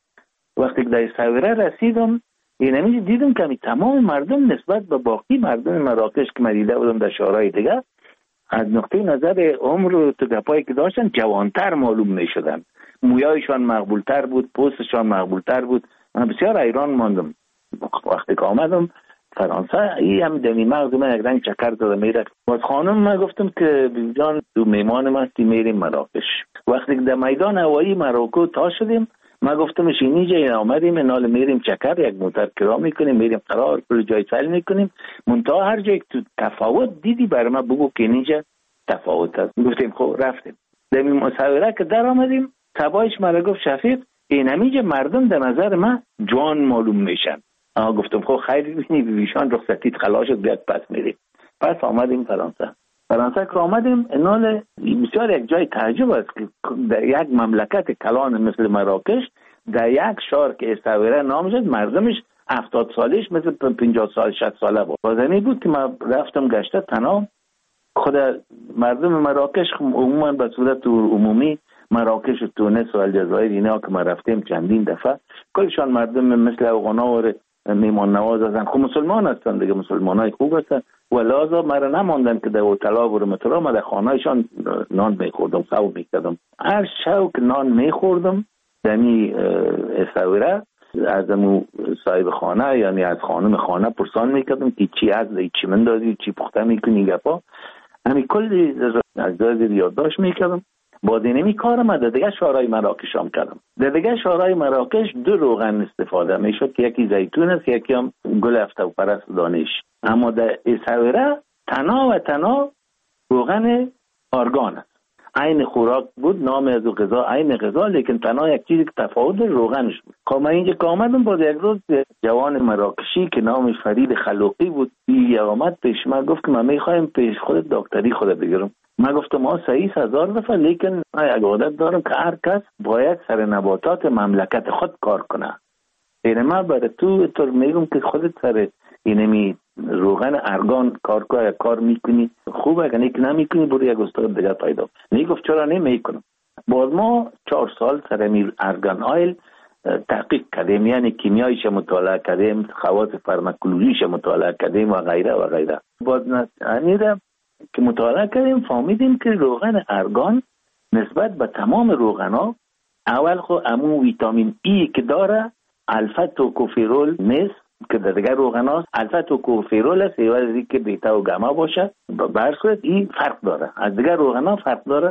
Speaker 7: وقتی که در اساویره رسیدم اینمی دیدم که تمام مردم نسبت به باقی مردم مراکش که من دیده بودم در شهرهای دیگه از نقطه نظر عمر و تگپایی که داشتن جوانتر معلوم میشدن. مویایشان مقبولتر بود، پوستشان مقبولتر بود. من بسیار حیران ماندم. وقتی که آمدم فرانسه ای هم دمی مغز من یک رنگ چکر داده میره. باز خانم من گفتم که بیجان تو میمان من تی میریم مراکش. وقتی که در میدان هوایی مراکو تا شدیم من گفتم اینجا آمدیم، نال میریم چکر، یک موتر کرا میکنیم میریم قرار کل جای سیل میکنیم. منتها هر جای تو تفاوت دیدی بر من بگو که اینجا تفاوت است. گفتیم خب رفتیم. در این مصوره که در آمدیم تبایش مرا گفت شفیق اینمیجه مردم در نظر من جوان معلوم میشن. آها گفتم خب خیلی ببینی بیشان رخصتیت خلاص شد بیاد پس میریم. پس آمدیم فرانسه. فرانسه که آمدیم انال بسیار یک جای تعجب است که در یک مملکت کلان مثل مراکش در یک شهر که اساویره نام شد مردمش هفتاد سالش مثل پنجاه سال شصت ساله بود. بازنی بود که من رفتم گشته تنها. خود مردم مراکش عموما به صورت عمومی مراکش و تونس و الجزایر اینا که ما رفتیم چندین دفعه کلشان مردم مثل افغانا و میمان نواز هستن. خب مسلمان هستن دیگه، مسلمان های خوب هستن و لازم مرا نماندن که در هتل‌ها برم ترا. من در خانه‌شان نان میخوردم، صبح میکردم. هر شب که نان میخوردم دمی اساویره از امو صاحب خانه یعنی از خانم خانه پرسان میکردم که چی هست، چی من دادی، چی پخته میکنی گپا. همین کلی از دادی یادداشت میکردم. باز اینمی کارم در دیگه شهرهای مراکش هم کردم. در دیگه شهرهای مراکش دو روغن استفاده میشد که یکی زیتون است یکی هم گل افتو پرست دانش. اما در اساویره تنها و تنها روغن آرگان است. عین خوراک بود، نام از غذا عین غذا، لیکن تنها یک چیزی که تفاوت روغنش بود. که من اینجا که آمدم باز یک روز جوان مراکشی که نامش فرید خلوقی بود این آمد پیش من گفت که من میخوایم پیش خود دکتری خود بگیرم. من گفتم ما سعیس هزار دفعه، لیکن من یک عادت دارم که هر کس باید سر نباتات مملکت خود کار کنه. این من برای تو طور میگم که خودت سر اینمی روغن ارگان کار کنه، کار میکنی خوبه، اگه نیک نمیکنی برو یک استاد دیگه پیدا. میگفت چرا نمیکنم. باز ما چهار سال سر می ارگان آیل تحقیق کردیم، یعنی کیمیایش مطالعه کردیم، خواص فارماکولوژیش مطالعه کردیم و غیره و غیره. باز نه که مطالعه کردیم فهمیدیم که روغن ارگان نسبت به تمام روغنا اول خو امون ویتامین ای که داره الفا توکوفیرول نیست که در دیگر روغناست. الفا توکوفیرول است ایوازی که بیتا و گاما باشه. به هر صورت این فرق داره، از دیگر روغنا فرق داره.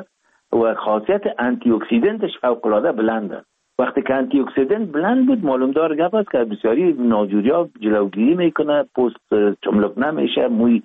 Speaker 7: و خاصیت آنتی اکسیدنتش فوق العاده بلنده. وقتی که آنتی اکسیدنت بلند بود معلوم دار گپ است که بسیاری ناجوریا جلوگیری میکنه، پوست چملک نمیشه، موی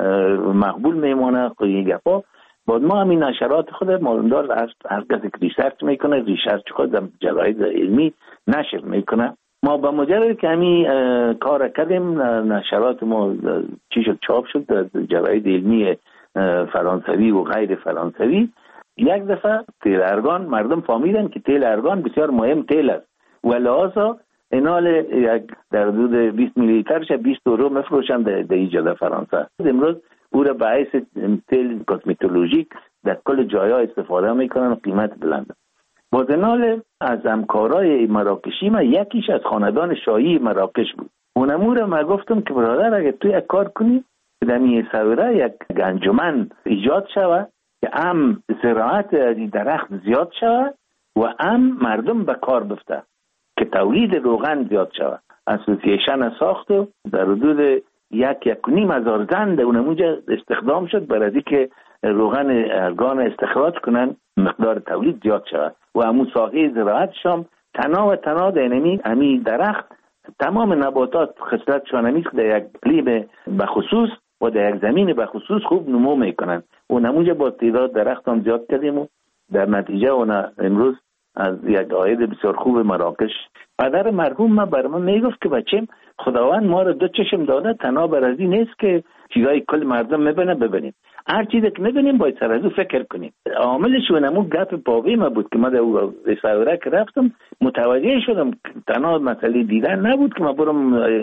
Speaker 7: مقبول میمونه، این گپا. بعد ما همین نشرات خود معلوم دار هر کسی که ریسرچ میکنه ریسرچ خود در جراید علمی نشر میکنه. ما با مجرد که همین کار کردیم نشرات ما چی شد چاپ شد در جراید علمی فرانسوی و غیر فرانسوی. یک دفعه تیل ارگان مردم فهمیدن که تیل ارگان بسیار مهم تیل است و لحاظا اینال یک در حدود بیست میلی لیترش بیست یورو میفروشن در ایجاد فرانسه. امروز او را به حیث تیل کسمتولوژیک در کل جایا استفاده میکنن و قیمت بلنده. باز اینال از همکارای مراکشی ما یکیش از خاندان شاهی مراکش بود. اونمور ما گفتم که برادر اگه تو یک کار کنی در می سویره یک انجمن ایجاد شود که هم زراعت درخت زیاد شود و هم مردم به کار بفته که تولید روغن زیاد شود. اسوسییشن ساخت و در حدود یک یک نیم هزار زن در اونموجه استخدام شد برای از که روغن ارگان استخراج کنن مقدار تولید زیاد شود و همون ساحه زراعتش هم تنا و تنا در همین درخت تمام نباتات خصلتشان همیست در یک اقلیم بخصوص و در یک زمین بخصوص خوب نمو میکنن و نموجه با تعداد درخت هم زیاد کردیم و در نتیجه اون امروز از یک عاید بسیار خوب مراکش. پدر مرحوم ما بر من میگفت که بچیم خداوند ما رو دو چشم داده، تنها برازی نیست که چیزای کل مردم میبینه ببینیم، هر چیزی که میبینیم باید سر از او فکر کنیم. عاملش اونمو گپ پاوی ما بود که ما در رساوره که رفتم متوجه شدم تنها مسئله دیدن نبود که ما برم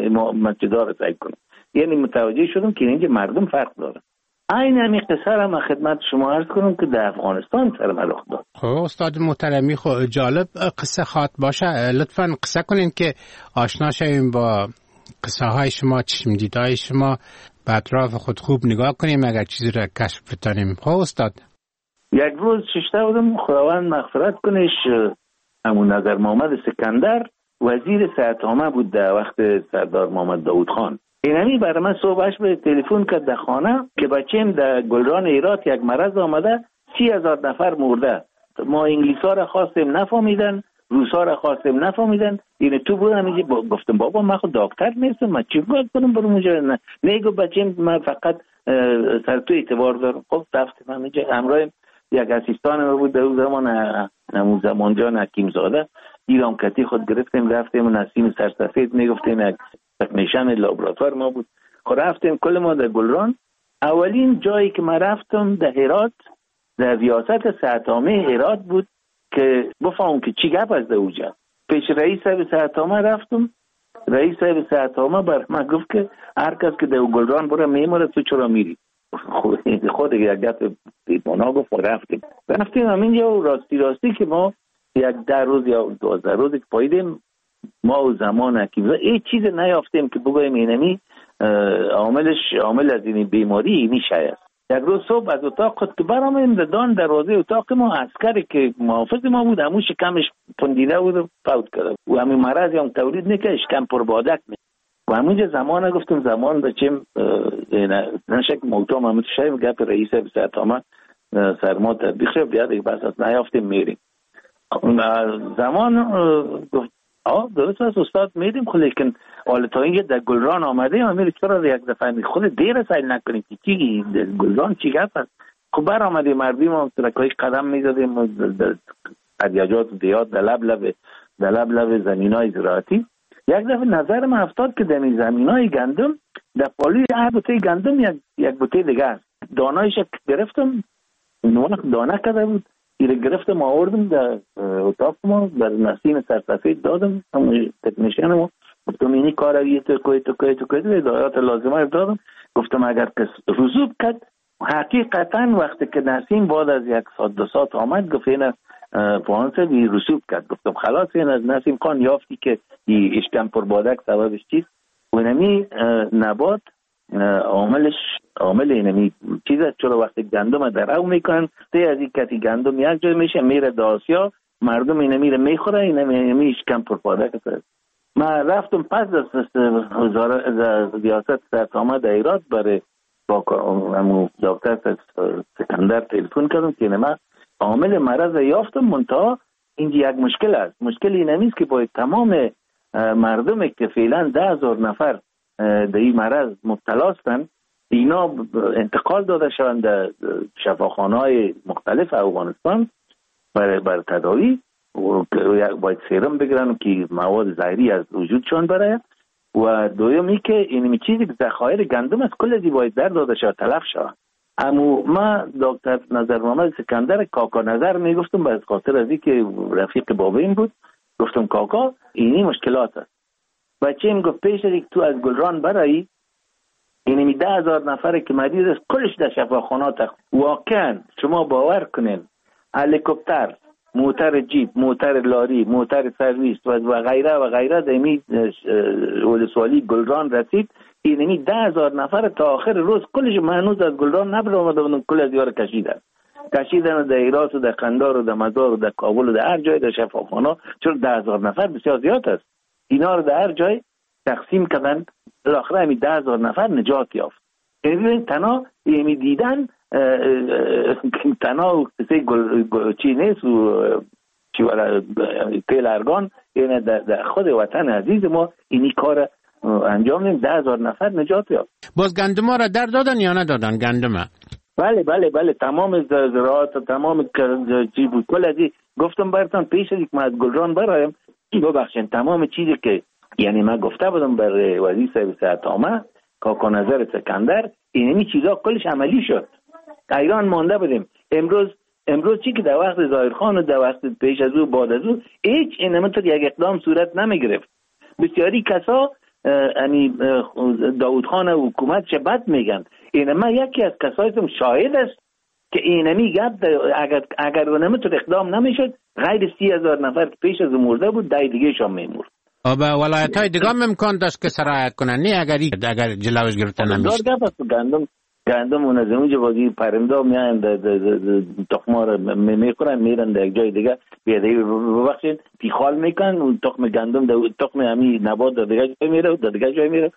Speaker 7: مسجدها رو سعی کنم، یعنی متوجه شدم که اینجا مردم فرق داره. این همی قصه را من خدمت شما عرض کنم که در افغانستان سر من رخ داد.
Speaker 6: خب استاد محترمی خب جالب قصه خواد باشه، لطفاً قصه کنین که آشنا شویم با قصه های شما، چشم دیدهای شما، به اطراف خود خوب نگاه کنیم اگر چیزی را کشف بتانیم. خب استاد
Speaker 7: یک روز ششته بودم، خداوند مغفرت کنش، همون نظر محمد سکندر وزیر صحت عامه بود در وقت سردار محمد داود خان. اینمی برای من صبحش به تلفن کرد در خانه که بچیم در گلران هرات یک مرض آمده، سی هزار نفر مرده. ما انگلیس ها را خواستیم نفهمیدن، روس ها را خواستیم نفهمیدن. اینه تو بودم اینجا با... گفتم بابا من خود دکتر نیستم، من چی باید کنم برم اونجا؟ نه میگو بچیم من فقط سر تو اعتبار دارم. خب رفتیم همینجا، همراه یک اسیستان ما بود در اون زمان، همون زمان جان حکیم زاده، ایران کتی خود گرفتیم رفتیم و نسیم سرسفید میگفتیم یک تکنیشن لابراتوار ما بود. خب رفتیم کل ما در گلران. اولین جایی که من رفتم در هرات، در ریاست صحت عامه هرات بود که بفهم که چی گپ از در اوجا. پیش رئیس صاحب صحت عامه رفتم. رئیس صاحب صحت عامه بر من گفت که هر کس که در گلران بره میمونه، تو چرا میری؟ خود خود یک گپ دیوانه گفت. رفتیم رفتیم همینجا راستی راستی که ما یک ده روز یا دوازده روز که پاییدیم، ما و زمان حکیم هیچ چیز نیافتیم که بگویم اینمی عاملش عامل از این بیماری اینی شاید. یک روز صبح از اتاق خود که برآمدیم دان دروازه اتاق ما، عسکری که محافظ ما بود همون شکمش پندیده بود و فوت کرد و همین مرض هم تولید نکرد، شکم پر بادک می و همونجا زمان گفتم زمان بچیم نشک موتام همون شاید گپ رئیس صحت عامه سرما تطبیق شد بیاد یک بس از نیافتیم میریم. زمان گفت آه درست است استاد میدیم، خب لیکن حالا تا اینجا در گلران آمده و میری چرا یک دفعه می خود دیر سایل نکنیم که چی گلران چی گفت است. خب بر آمده مردم هم ترکایی قدم میزدیم در ادیاجات دیات در لب لب در لب لب زمین های زراعتی. یک دفعه نظر من افتاد که در این زمین های گندم در پالی هر بوته گندم یک, یک بوته دیگه است. دانایش گرفتم، دانه کرده بود، ایره گرفتم آوردم در اتاق ما، در نسیم سرسفید دادم همون تکنیشن ما، گفتم اینی کار رویه تو کوی تو کوی تو کوی تو هدایات لازمه دادم. گفتم اگر کس رسوب کرد حقیقتا وقتی که نسیم بعد از یک ساعت دو ساعت آمد گفت این فرانسه بی رسوب کرد. گفتم خلاص این از نسیم خان یافتی که این اشکم پر بادک سببش چیست و اینمی نبات عاملش عامل اینمی چیز است. چرا وقتی گندم در او میکنن ته از این کتی گندم یک جای میشه میره در آسیا، مردم اینه میره میخوره، اینه میش کم پرپاده کسر. من رفتم پس از ریاست صحت عامه در ایراد برای با همون دکتر سکندر تلفن کردم که اینه من عامل مرض یافتم. منتها اینجا یک مشکل است. مشکل این نیست که باید تمام مردم که فعلا ده هزار نفر در این مرض مبتلا هستند اینا انتقال داده شوند در شفاخانه‌های مختلف افغانستان برای بر تداوی و باید سرم بگیرن که مواد زهری از وجودشان برای. و دومی که این چیزی که ذخایر گندم از کل دی باید در داده شود، تلف شود. اما ما دکتر نظر محمد سکندر کاکا نظر میگفتم باز خاطر از اینکه رفیق بابین بود، گفتم کاکا اینی مشکلات است. بچه میگفت پیش از تو از گلران برایی اینمی ده هزار نفر که مریض است کلش در شفاخانات. واقعا شما باور کنین هلیکوپتر، موتر جیپ، موتر لاری، موتر سرویس و غیره و غیره دمی ولسوالی گلران رسید. اینمی ده هزار نفر تا آخر روز کلش مهنوز از گلران نبر آمده بودن، کل از یار کشیدن کشیدن در هرات و در قندار و در مزار و در کابل و در هر جای در شفاخانه. چون ده هزار نفر بسیار زیاد است. اینا رو در هر جای تقسیم کردن، بالاخره همی ده هزار نفر نجات یافت. یعنی تنها یعنی دیدن تنها کسی گل چی نیست و چی ولا تیل ارگان، یعنی در خود وطن عزیز ما اینی کار انجام نیم، ده هزار نفر نجات یافت.
Speaker 6: باز گندم ها را در دادن یا ندادن گندم؟
Speaker 7: بله بله بله تمام زراعت تمام چی بود کل ازی گفتم براتون پیش از یک ما از گلران برایم ببخشید تمام چیزی که یعنی من گفته بودم بر وزیر صاحب صحت عامه کاکا نظر سکندر اینمی چیزا کلش عملی شد. ایران مانده بودیم. امروز امروز چی که در وقت ظاهرخان و در وقت پیش از او بعد از او هیچ اینمطور یک اقدام صورت نمی گرفت. بسیاری کسا یعنی داود خان و حکومت چه بد میگن. اینما یکی از کسایتم شاهد است که اینمی گفت اگر اگر اونمطور اقدام نمیشد غیر سی هزار نفر که پیش از مرده بود دای دیگه شام میمورد.
Speaker 6: و ولایت های دیگه هم امکان داشت که سرایت کنن، نه اگر اگر جلوش گرفته نمیشه.
Speaker 7: گندم گندم اون از اونجا بازی پرنده میان تخما رو میخورن میرن در یک جای دیگه بیادهی ببخشید پیخال میکن اون تخم گندم تخم همی نبات در دیگه جای میره در دیگه جای میره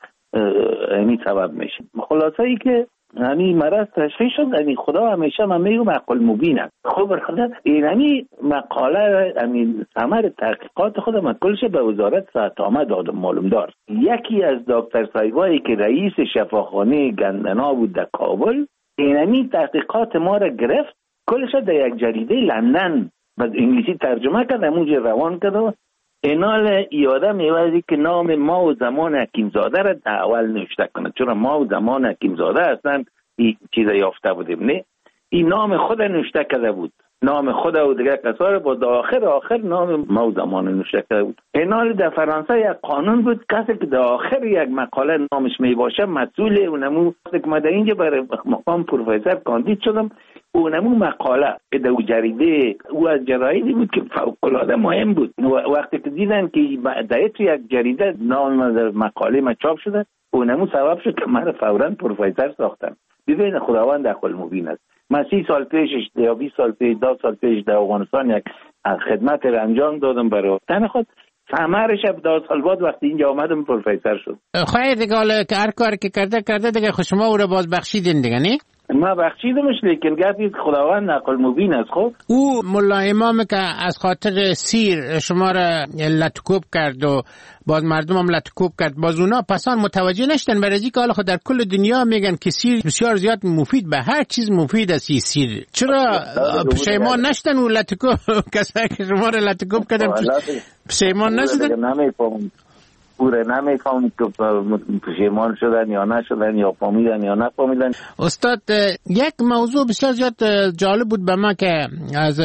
Speaker 7: همی سبب میشه. خلاصه ای که همین مرض تشخیص شد. همین خدا همیشه من میگم عقل مبین است. خب برادر این همین مقاله همین ثمر تحقیقات خودم من کلش به وزارت صحت عامه دادم معلوم دار. یکی از دکتر سایبایی که رئیس شفاخانه گندنا بود در کابل این همین تحقیقات ما را گرفت کلش در یک جریده لندن به انگلیسی ترجمه کرد همونجا روان کرد. اینال یاده میوازی که نام ما و زمان حکیمزاده را در اول نوشته کنه چون ما و زمان حکیمزاده هستن این چیز یافته بودیم. نه این نام خود نوشته کرده بود، نام خود و دیگه کسا را با داخل آخر نام ما و زمان نوشته کرده بود. اینال در فرانسه یک قانون بود کسی که در آخر یک مقاله نامش می باشه مسئول اونمو که ما در اینجا برای مقام پروفسور کاندید شدم اونمو مقاله در جریده او از جرایدی بود که فوق‌العاده مهم بود. وقتی که دیدن که در تو یک جریده نام در مقاله ما چاپ شده اونمو سبب شد که من فوراً پروفسور ساختم. ببین خداوند عقل مبین است. من سی سال پیش یا بیست سال پیش دو سال پیش در افغانستان یک خدمت را انجام دادم برای وطن خود. ثمرش دو سال بعد وقتی اینجا آمدم پروفسور شد.
Speaker 6: خیر دیگه حالا که هر کاری که کرده کرده دیگه خود شما او را باز بخشیدین دیگه نه؟
Speaker 7: ما بخشیدمش لیکن گفت خداوند عقل مبین است. خب
Speaker 6: او ملا امام که از خاطر سیر شما را لطکوب کرد و باز مردم هم لطکوب کرد باز اونا پسان متوجه نشدن برای اینکه حالا خود در کل دنیا میگن که سیر بسیار زیاد مفید به هر چیز مفید است این سیر. چرا پشیمان نشدن و لطکوب کسایی که شما را لطکوب کردن پشیمان نشدن؟
Speaker 7: نمیفهمم پوره نمیفهمم که پشیمان شدن یا نشدن یا فهمیدن یا نفهمیدن.
Speaker 6: استاد یک موضوع بسیار زیاد جالب بود به ما که از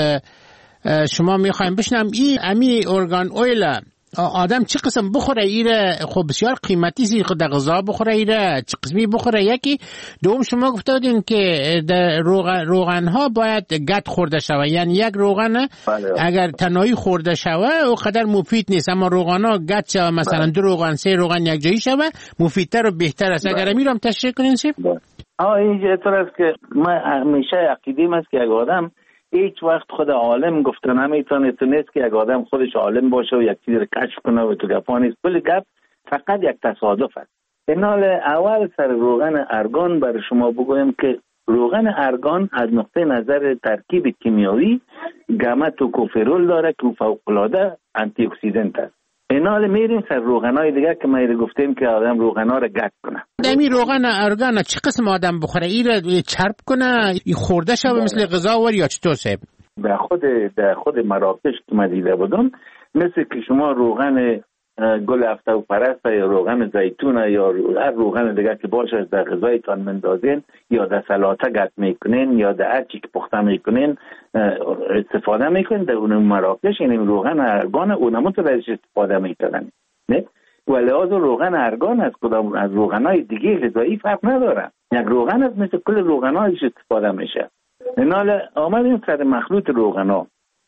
Speaker 6: شما میخوایم بشنم این امی ارگان اویل آدم چه قسم بخوره ایره خب بسیار قیمتی سی خود غذا بخوره ایره چه قسمی بخوره یکی دوم شما گفته بودین که در روغن, روغن ها باید گت خورده شوه یعنی یک روغن اگر تنهایی خورده شوه او قدر مفید نیست اما روغن ها گت شوه مثلا دو روغن سه روغن یک جایی شوه مفیدتر و بهتر است. اگر امیرم تشریح کنین سیب
Speaker 7: آه اینجا طور است که من همیشه عقیدیم است که یک آدم هیچ وقت خود عالم گفته نمیتونه تونست که یک آدم خودش عالم باشه و یک چیز رو کشف کنه و تو گپا نیست. کل گپ فقط یک تصادف است. اینال اول سر روغن ارگان برای شما بگویم که روغن ارگان از نقطه نظر ترکیب کیمیایی گاما توکوفرول داره که فوق العاده آنتی اکسیدنت است. اینا رو میریم سر روغنای دیگه که ما گفتیم که آدم روغنا رو گک کنه.
Speaker 6: دمی روغن ارگان چه قسم آدم بخوره؟ ای رو چرب کنه، ای خورده شوه مثل غذا ور یا چطور صاحب؟
Speaker 7: در خود در خود مراکش که من دیده بودم مثل که شما روغن گل هفته و پرست یا روغن زیتون یا هر روغن دیگه که باشه در غذایتان مندازین یا در سلاطه گت میکنین یا در هر چی که پخته میکنین استفاده میکنین، در اون مراکش این روغن ارگان اونمو تو درش استفاده میکنن. نه و لحاظ روغن ارگان از کدام از روغنای دیگه غذایی فرق نداره. یک روغن از مثل کل روغنایش استفاده میشه. اینا آمدیم سر مخلوط روغنا.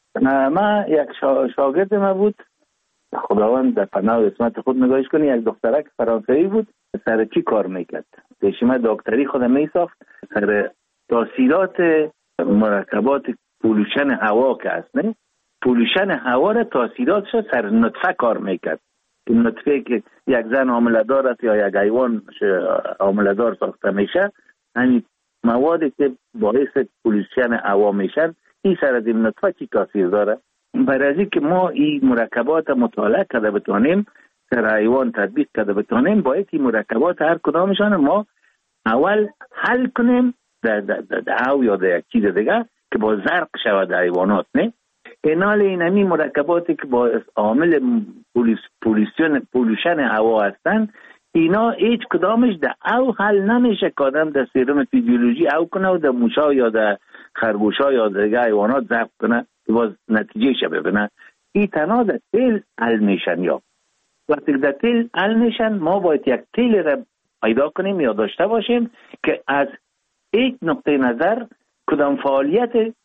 Speaker 7: ما یک شاگرد ما بود، خداوند در پناه و اسمت خود نگاهش کنی، یک دخترک فرانسوی بود، سر چی کار میکرد؟ پیشمه دکتری خود میساخت، سر تاثیرات مرکبات پولوشن هوا که هست، نه؟ پولوشن هوا را تاثیراتش سر نطفه کار میکرد. این نطفه که یک زن حامله دار است یا یک حیوان حامله دار ساخته میشه، همین موادی که باعث پولوشن هوا میشن، این سر از این نطفه چی تاثیر داره؟ برای که ما این مرکبات مطالعه کرده بتونیم، سر حیوان تطبیق کرده بتونیم، باید این مرکبات هر کدامشان ما اول حل کنیم در او یا در یک چیز دیگه که با زرق شود حیوانات. نه اینال اینمی مرکباتی که با عامل پولوشن پولوشن هوا هستن، اینا هیچ کدامش در او حل نمیشه که آدم در سیروم فیزیولوژی او کنه و در موشا یا در خرگوشا یا در دیگه حیوانات ضبط کنه باز نتیجه شه ببینه. این تنها در تیل حل میشن. یا وقتی در تیل حل میشن ما باید یک تیل را پیدا کنیم یا داشته باشیم که از یک نقطه نظر کدام فعالیت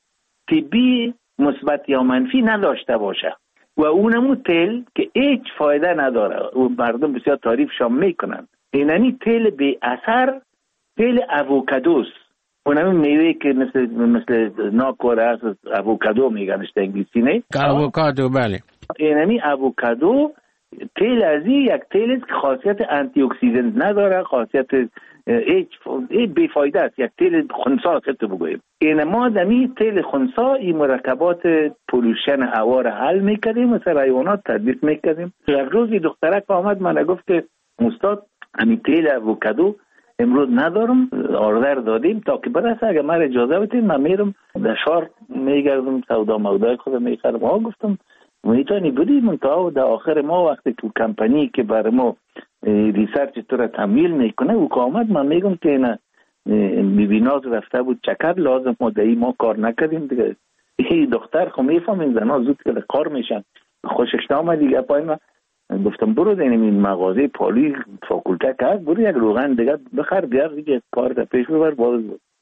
Speaker 7: طبی مثبت یا منفی نداشته باشه و اونمو تیل که هیچ فایده نداره و مردم بسیار تعریفشان میکنن. اینمی تیل بی اثر تیل اووکادوست. اونم میوه که مثل مثل ناکوره هست، اووکادو میگنش در انگلیسی، نه؟
Speaker 6: اووکادو، بله.
Speaker 7: اینمی اووکادو تیل ازی یک تیل است که خاصیت آنتی اکسیدنت نداره، خاصیت هیچ بیفایده است، یک تیل خنثی است تو بگویم. این ما دمی تیل خنثی این مرکبات پولوشن هوا را حل میکردیم و سر حیوانات تطبیق میکردیم. یک روزی دخترک آمد من گفت که استاد همین تیل اووکادو امروز ندارم، آردر دادیم تا که برسه، اگه من اجازه بدین من میرم در شهر میگردم سودا مودای خودم میخرم. ها گفتم میتونی بدی منتها در آخر ما وقتی که کمپانی که برای ما ریسرچ تو را تمویل میکنه او که آمد من میگم که اینا میبینات رفته بود چکر لازم ما دهی ما کار نکردیم دیگه. این دختر خو میفهمین زنها زود که کار میشن خوشش نامد دیگه. پای من گفتم برو دینیم این مغازه پالی فاکولته که هست برو یک روغن دیگه بخر بیار دیگه کار در پیش ببر. باز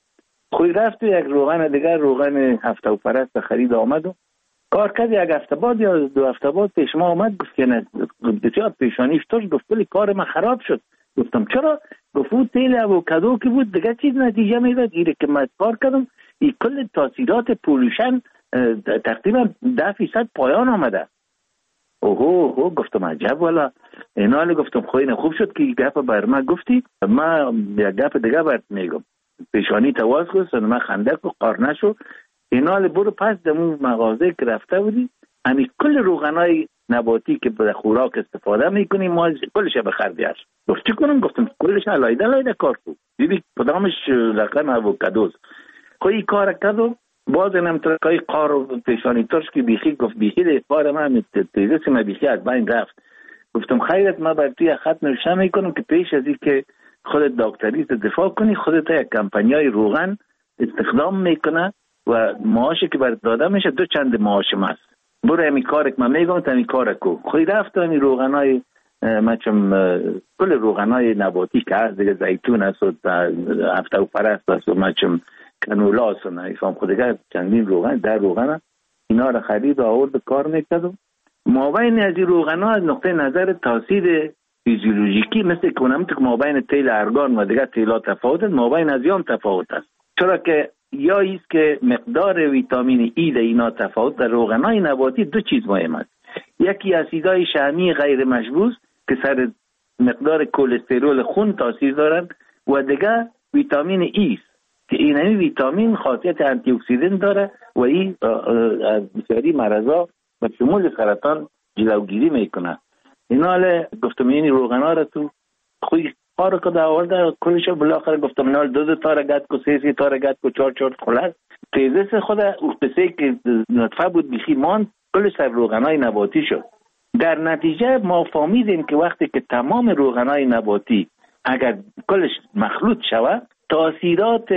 Speaker 7: خوی رفت و یک روغن دیگه روغن هفته و پرست خرید آمد و کار کرد. یک هفته بعد یا دو هفته بعد پیش ما آمد گفت که نه بسیار پیشانیش توش گفت کلی کار من خراب شد. گفتم چرا؟ گفت اون تیل اووکادو که بود دیگه چیز نتیجه میداد. ایره که من کار کردم این کل تاثیرات پولوشن تقریبا ده فیصد پایان آمده. اوه اوه گفتم عجب والا. اینال گفتم خوی خوب شد که این گپ بر من گفتی. من یک گپ دیگه برات میگم. پیشانی تواز کن من خندق و قار نشو. اینال برو پس دمون مغازه که رفته بودی همین کل روغنای نباتی که به خوراک استفاده میکنیم ما کلش بخر بیار. گفت چی کنم؟ گفتم کلش علایده علایده کار کن. دیدی کدامش رقم اووکادوست. خوی کار کردم باز اینم ترکای قار و پیشانی ترش که بیخی گفت بیخی ده کار من تیزه سی ما بیخی از بین رفت. گفتم خیرت ما بر توی خط نوشته میکنم که پیش از این که خودت دکتری دفاع کنی خودت یک کمپانیای روغن استخدام میکنه و معاشی که برات داده میشه دو چند معاش ماست. برو همین کار که من میگم تا همین کار کو. خودی رفت همین روغنای مچم کل روغنای نباتی که هست دیگه زیتون هست و هفته و پرست هست و مچم کنولا هست و نایفام خودگه چندین روغن در روغن اینا را خرید و آورد کار میکردم. مابین از این روغن ها از نقطه نظر تاثیر فیزیولوژیکی مثل کنم که مابین تیل ارگان و دیگه تیلا تفاوت است، مابین از یام تفاوت است. چرا که یا ایست که مقدار ویتامین ای در اینا تفاوت در روغن های نباتی دو چیز مهم است. یکی اسیدهای شحمی غیر مشبوس که سر مقدار کلسترول خون تاثیر دارند و دیگه ویتامین ای است که این همین ویتامین خاصیت آنتی اکسیدان داره و این از بسیاری مرضا و شمول سرطان جلوگیری میکنه. اینا حالا گفتم این روغن ها را تو خوی کار کده آورده کلش بالاخره گفتم اینا دو دو تا را گد کو سی سی تا را گد کو چهار چهار خلاص تیزس خود اوپسه که نطفه بود بیخی مان کلش سر روغن های نباتی شد. در نتیجه ما فهمیدیم که وقتی که تمام روغن های نباتی اگر کلش مخلوط شود تاثیرات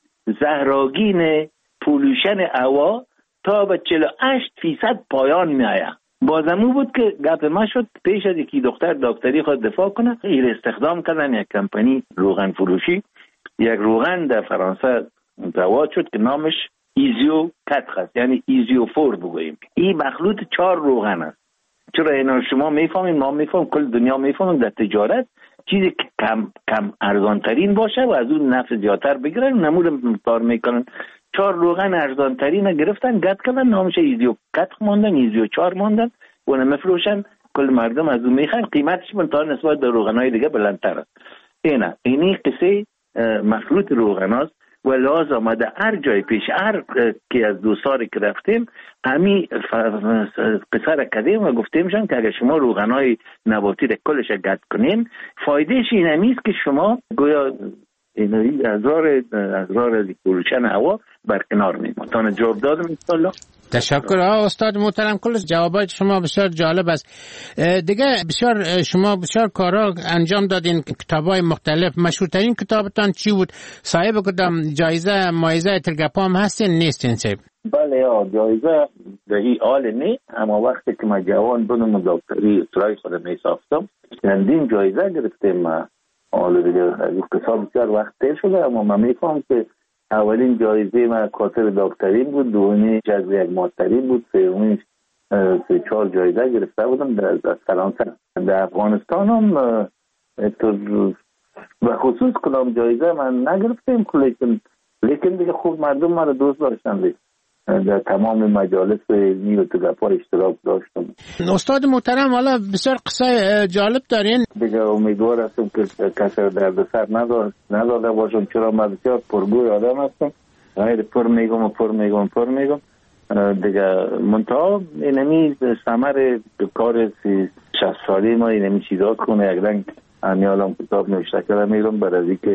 Speaker 7: زهراگین پولوشن هوا تا به چهل و هشت فیصد پایان می آید. بازمو بود که گپ ما شد پیش از یکی دختر دکتری خود دفاع کنه ایر استخدام کردن یک کمپانی روغن فروشی یک روغن در فرانسه زواد شد که نامش ایزیو کتخ است، یعنی ایزیو فور بگوییم. این مخلوط چهار روغن است. چرا اینا شما میفهمین ما میفهمیم کل دنیا میفهمیم در تجارت چیزی که کم کم ارزان ترین باشه و از اون نفع زیادتر بگیرن نمور کار میکنن. چهار روغن ارزان ترین گرفتن گد کردن نامش ایزیو کتخ ماندن ایزیو چهار ماندن و نمیفروشن کل مردم از اون میخرن قیمتش منتها نسبت به روغنای دیگه بلندتر است. اینا اینی قصه مخلوط روغن است و لازم آمده هر جای پیش هر که از دو سالی که رفتیم همی قصه را کردیم و گفتیمشان که اگر شما روغنای نباتی را کلش گد کنین فایدهش این همیست که شما گویا اینوی ازرار ازرار پولوشن هوا برکنار میمون. تانه جواب دادم انشالله.
Speaker 6: تشکر استاد محترم، کل جوابات شما بسیار جالب است. دیگه بسیار شما بسیار کارا انجام دادین، کتابای مختلف. مشهورترین کتابتان چی بود؟ صاحب کدام جایزه مایزه تلگپام هستین نیستین صاحب؟
Speaker 7: بله یا جایزه به این حال نی، اما وقتی که من جوان بودم دکتری استرای خود می ساختم چندین جایزه گرفتیم. حالا دیگه کتاب بسیار وقت تیر شده اما من میفهم که اولین جایزه من کاتب دکتری بود، دومی جذب یک ماستری بود، سومی سه چهار جایزه گرفته بودم در فرانسه. در افغانستان هم به خصوص کدام جایزه من نگرفتیم لیکن لیکن دیگه خوب مردم من دوست داشتن. در تمام مجالس علمی و تلگپا اشتراک داشتم.
Speaker 6: استاد محترم حالا بسیار قصه جالب دارین.
Speaker 7: دیگه امیدوار هستم که کسی درد سر نداده باشم، چرا من بسیار پرگوی آدم هستم، غیر پر میگم و پر میگم پر میگم دیگه. منتها اینمی ثمر کار سی شصت سالی ما اینمی چیزا کنه یک رنگ امیالم کتاب نوشته کرده میرم برای که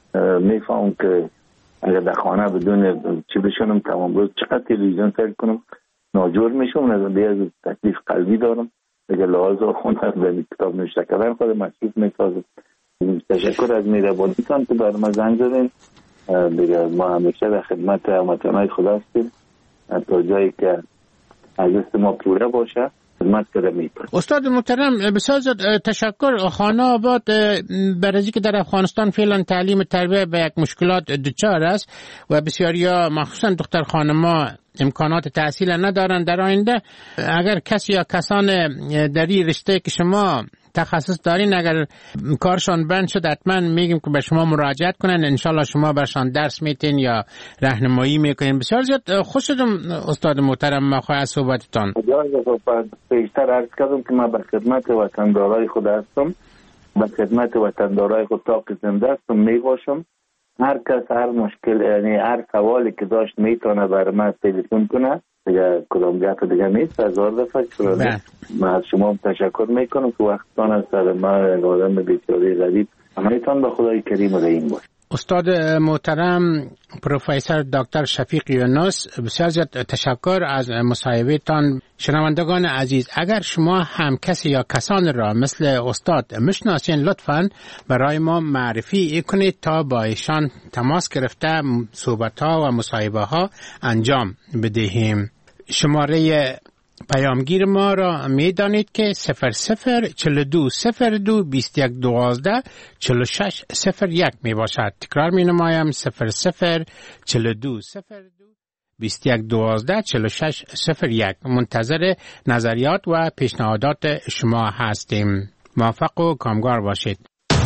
Speaker 7: میفهم که اگر در خانه بدون چی بشونم تمام روز چقدر تلویزیون سر کنم ناجور میشم. از دیگه از تکلیف قلبی دارم دیگه لحاظ خونه به کتاب نوشته کردن خود مصروف میسازم. تشکر از مهربانیتان که برام زنگ زدین. دیگه ما همیشه در خدمت هموطنان خدا هستیم تا جایی که عزیز ما پوره باشه خدمت کرده.
Speaker 6: استاد محترم بسیار تشکر. خانه آباد برای که در افغانستان فعلا تعلیم و تربیت به یک مشکلات دچار است و بسیاری ها مخصوصا دختر خانم‌ها امکانات تحصیل ندارند. در آینده اگر کسی یا کسان در این رشته که شما تخصص دارین اگر کارشان بند شد حتما میگیم که به شما مراجعت کنن، انشالله شما برشان درس میتین یا راهنمایی میکنین. بسیار زیاد خوش شدم استاد محترم مخواه از صحبتتان.
Speaker 7: پیشتر عرض کردم که من به خدمت وطندارای خود هستم، به خدمت وطندارای خود تا که زنده هستم میباشم. هر کس هر مشکل یعنی هر سوالی که داشت میتونه برای من تلفن کنه. دیگه کدام گپ دیگه نیست. هزار دفعه شده من از شما تشکر میکنم که وقتتان از سر من آدم بیچاره غریب همه‌تان به خدای کریم و رحیم باشه.
Speaker 6: استاد محترم پروفسور دکتر شفیق یونس بسیار زیاد تشکر از مصاحبهتان. شنوندگان عزیز اگر شما هم کسی یا کسان را مثل استاد میشناسین لطفاً برای ما معرفی کنید تا با ایشان تماس گرفته صحبت ها و مصاحبه ها انجام بدهیم. شماره پیامگیر ما را می دانید که صفر صفر چل دو صفر دو بیست یک دوازده چل شش صفر یک می باشد. تکرار می نمایم صفر صفر چل دو صفر دو بیست یک دوازده چل شش صفر یک. منتظر نظریات و پیشنهادات شما هستیم. موفق و کامگار باشید.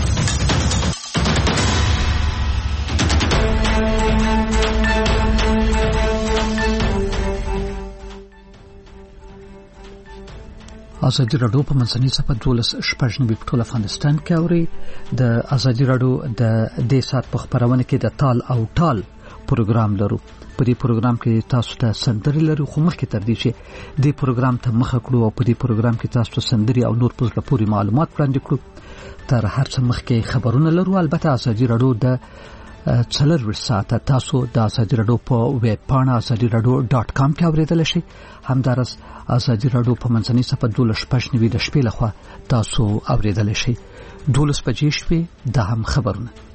Speaker 8: ازادي راډیو په منځنۍ صفحه دولس شپږ نوي په ټول افغانستان کې اوري. د ازادي راډیو د دې سات په خبرونه کې د تال او ټال پروګرام لرو. په دې پروګرام کې تاسو ته سندري لرو، خو مخکې تر دې چې دې پروګرام ته مخه کړو او په دې پروګرام کې تاسو ته سندري او نور په پوری معلومات وړاندې کړو، تر هر څه مخکې خبرونه لرو. البته ازادي رادیو د څلور ساعته تاسو د ازادي رادیو په ویب پاڼه ازادي رادیو ډاټ کام کې اوریدل شي. همدارس ازادي رادیو په منځنۍ صفحه دولس پښنوي د شپې لخوا تاسو اوریدل شي. دولس بجې شپې د هم خبرونه